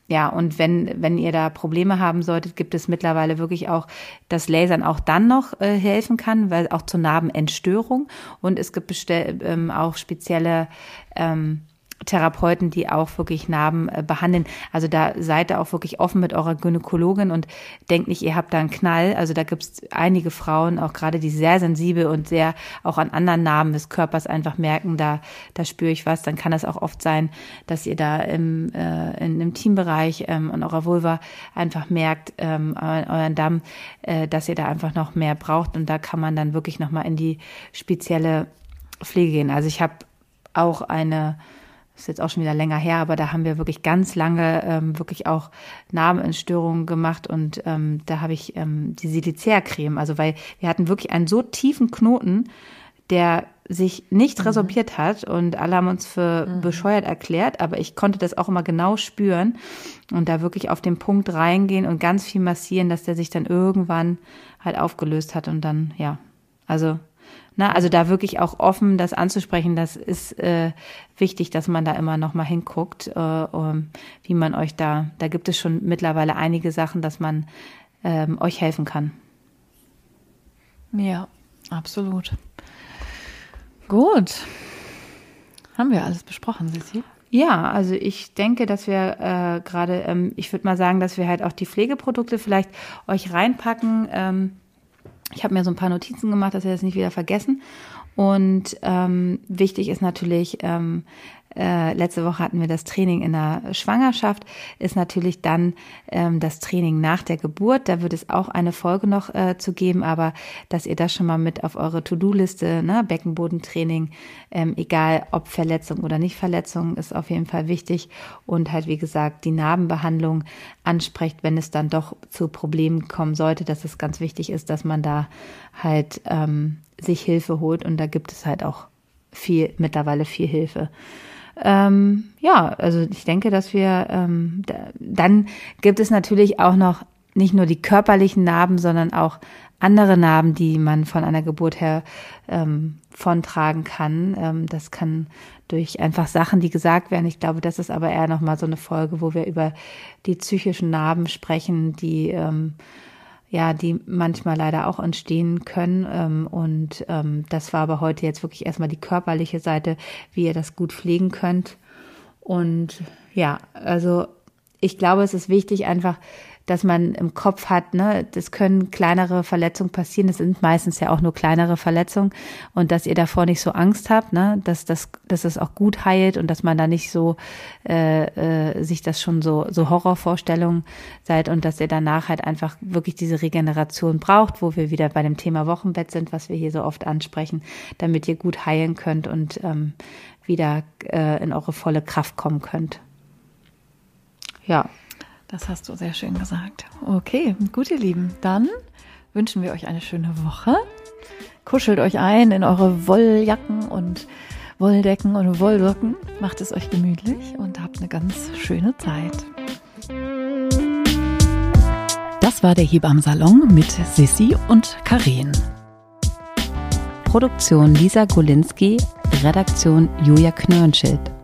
Ja, und wenn, wenn ihr da Probleme haben solltet, gibt es mittlerweile wirklich auch, dass Lasern auch dann noch äh, helfen kann, weil auch zur Narbenentstörung. Und es gibt bestell, ähm, auch spezielle ähm, Therapeuten, die auch wirklich Narben äh, behandeln. Also da seid ihr auch wirklich offen mit eurer Gynäkologin und denkt nicht, ihr habt da einen Knall. Also da gibt es einige Frauen, auch gerade die sehr sensibel und sehr auch an anderen Narben des Körpers einfach merken, da da spüre ich was. Dann kann es auch oft sein, dass ihr da im äh, in, im Teambereich ähm, und eurer Vulva einfach merkt, ähm, euren Damm, äh, dass ihr da einfach noch mehr braucht. Und da kann man dann wirklich nochmal in die spezielle Pflege gehen. Also ich habe auch eine ist jetzt auch schon wieder länger her, aber da haben wir wirklich ganz lange ähm, wirklich auch Narbenentstörungen gemacht und ähm, da habe ich ähm, die Silicea-Creme, also weil wir hatten wirklich einen so tiefen Knoten, der sich nicht mhm. resorbiert hat und alle haben uns für mhm. bescheuert erklärt, aber ich konnte das auch immer genau spüren und da wirklich auf den Punkt reingehen und ganz viel massieren, dass der sich dann irgendwann halt aufgelöst hat und dann, ja, also Na, also da wirklich auch offen das anzusprechen, das ist äh, wichtig, dass man da immer noch mal hinguckt, äh, um, wie man euch da, da gibt es schon mittlerweile einige Sachen, dass man ähm, euch helfen kann. Ja, absolut. Gut. Haben wir alles besprochen, Sissi? Ja, also ich denke, dass wir äh, gerade, ähm, ich würde mal sagen, dass wir halt auch die Pflegeprodukte vielleicht euch reinpacken. Ähm, Ich habe mir so ein paar Notizen gemacht, dass wir das nicht wieder vergessen. Und ähm, wichtig ist natürlich, ähm, äh, letzte Woche hatten wir das Training in der Schwangerschaft, ist natürlich dann ähm, das Training nach der Geburt. Da wird es auch eine Folge noch äh, zu geben, aber dass ihr das schon mal mit auf eure To-Do-Liste, ne, Beckenbodentraining, ähm, egal ob Verletzung oder nicht Verletzung, ist auf jeden Fall wichtig. Und halt, wie gesagt, die Narbenbehandlung ansprecht, wenn es dann doch zu Problemen kommen sollte, dass es ganz wichtig ist, dass man da halt ähm, sich Hilfe holt. Und da gibt es halt auch viel, mittlerweile viel Hilfe. Ähm, ja, also ich denke, dass wir, ähm, da, dann gibt es natürlich auch noch nicht nur die körperlichen Narben, sondern auch andere Narben, die man von einer Geburt her ähm, vontragen kann. Ähm, das kann durch einfach Sachen, die gesagt werden. Ich glaube, das ist aber eher nochmal so eine Folge, wo wir über die psychischen Narben sprechen, die ähm, ja, die manchmal leider auch entstehen können. Ähm, und ähm, das war aber heute jetzt wirklich erstmal die körperliche Seite, wie ihr das gut pflegen könnt. Und ja, also ich glaube, es ist wichtig einfach, dass man im Kopf hat, ne, das können kleinere Verletzungen passieren, das sind meistens ja auch nur kleinere Verletzungen und dass ihr davor nicht so Angst habt, ne, dass das, dass es auch gut heilt und dass man da nicht so äh, äh, sich das schon so so Horrorvorstellungen seid und dass ihr danach halt einfach wirklich diese Regeneration braucht, wo wir wieder bei dem Thema Wochenbett sind, was wir hier so oft ansprechen, damit ihr gut heilen könnt und ähm, wieder äh, in eure volle Kraft kommen könnt. Ja. Das hast du sehr schön gesagt. Okay, gut, ihr Lieben. Dann wünschen wir euch eine schöne Woche. Kuschelt euch ein in eure Wolljacken und Wolldecken und Wollsocken. Macht es euch gemütlich und habt eine ganz schöne Zeit. Das war der Hebammensalon mit Sissi und Karen. Produktion Lisa Golinski, Redaktion Julia Knörnschild.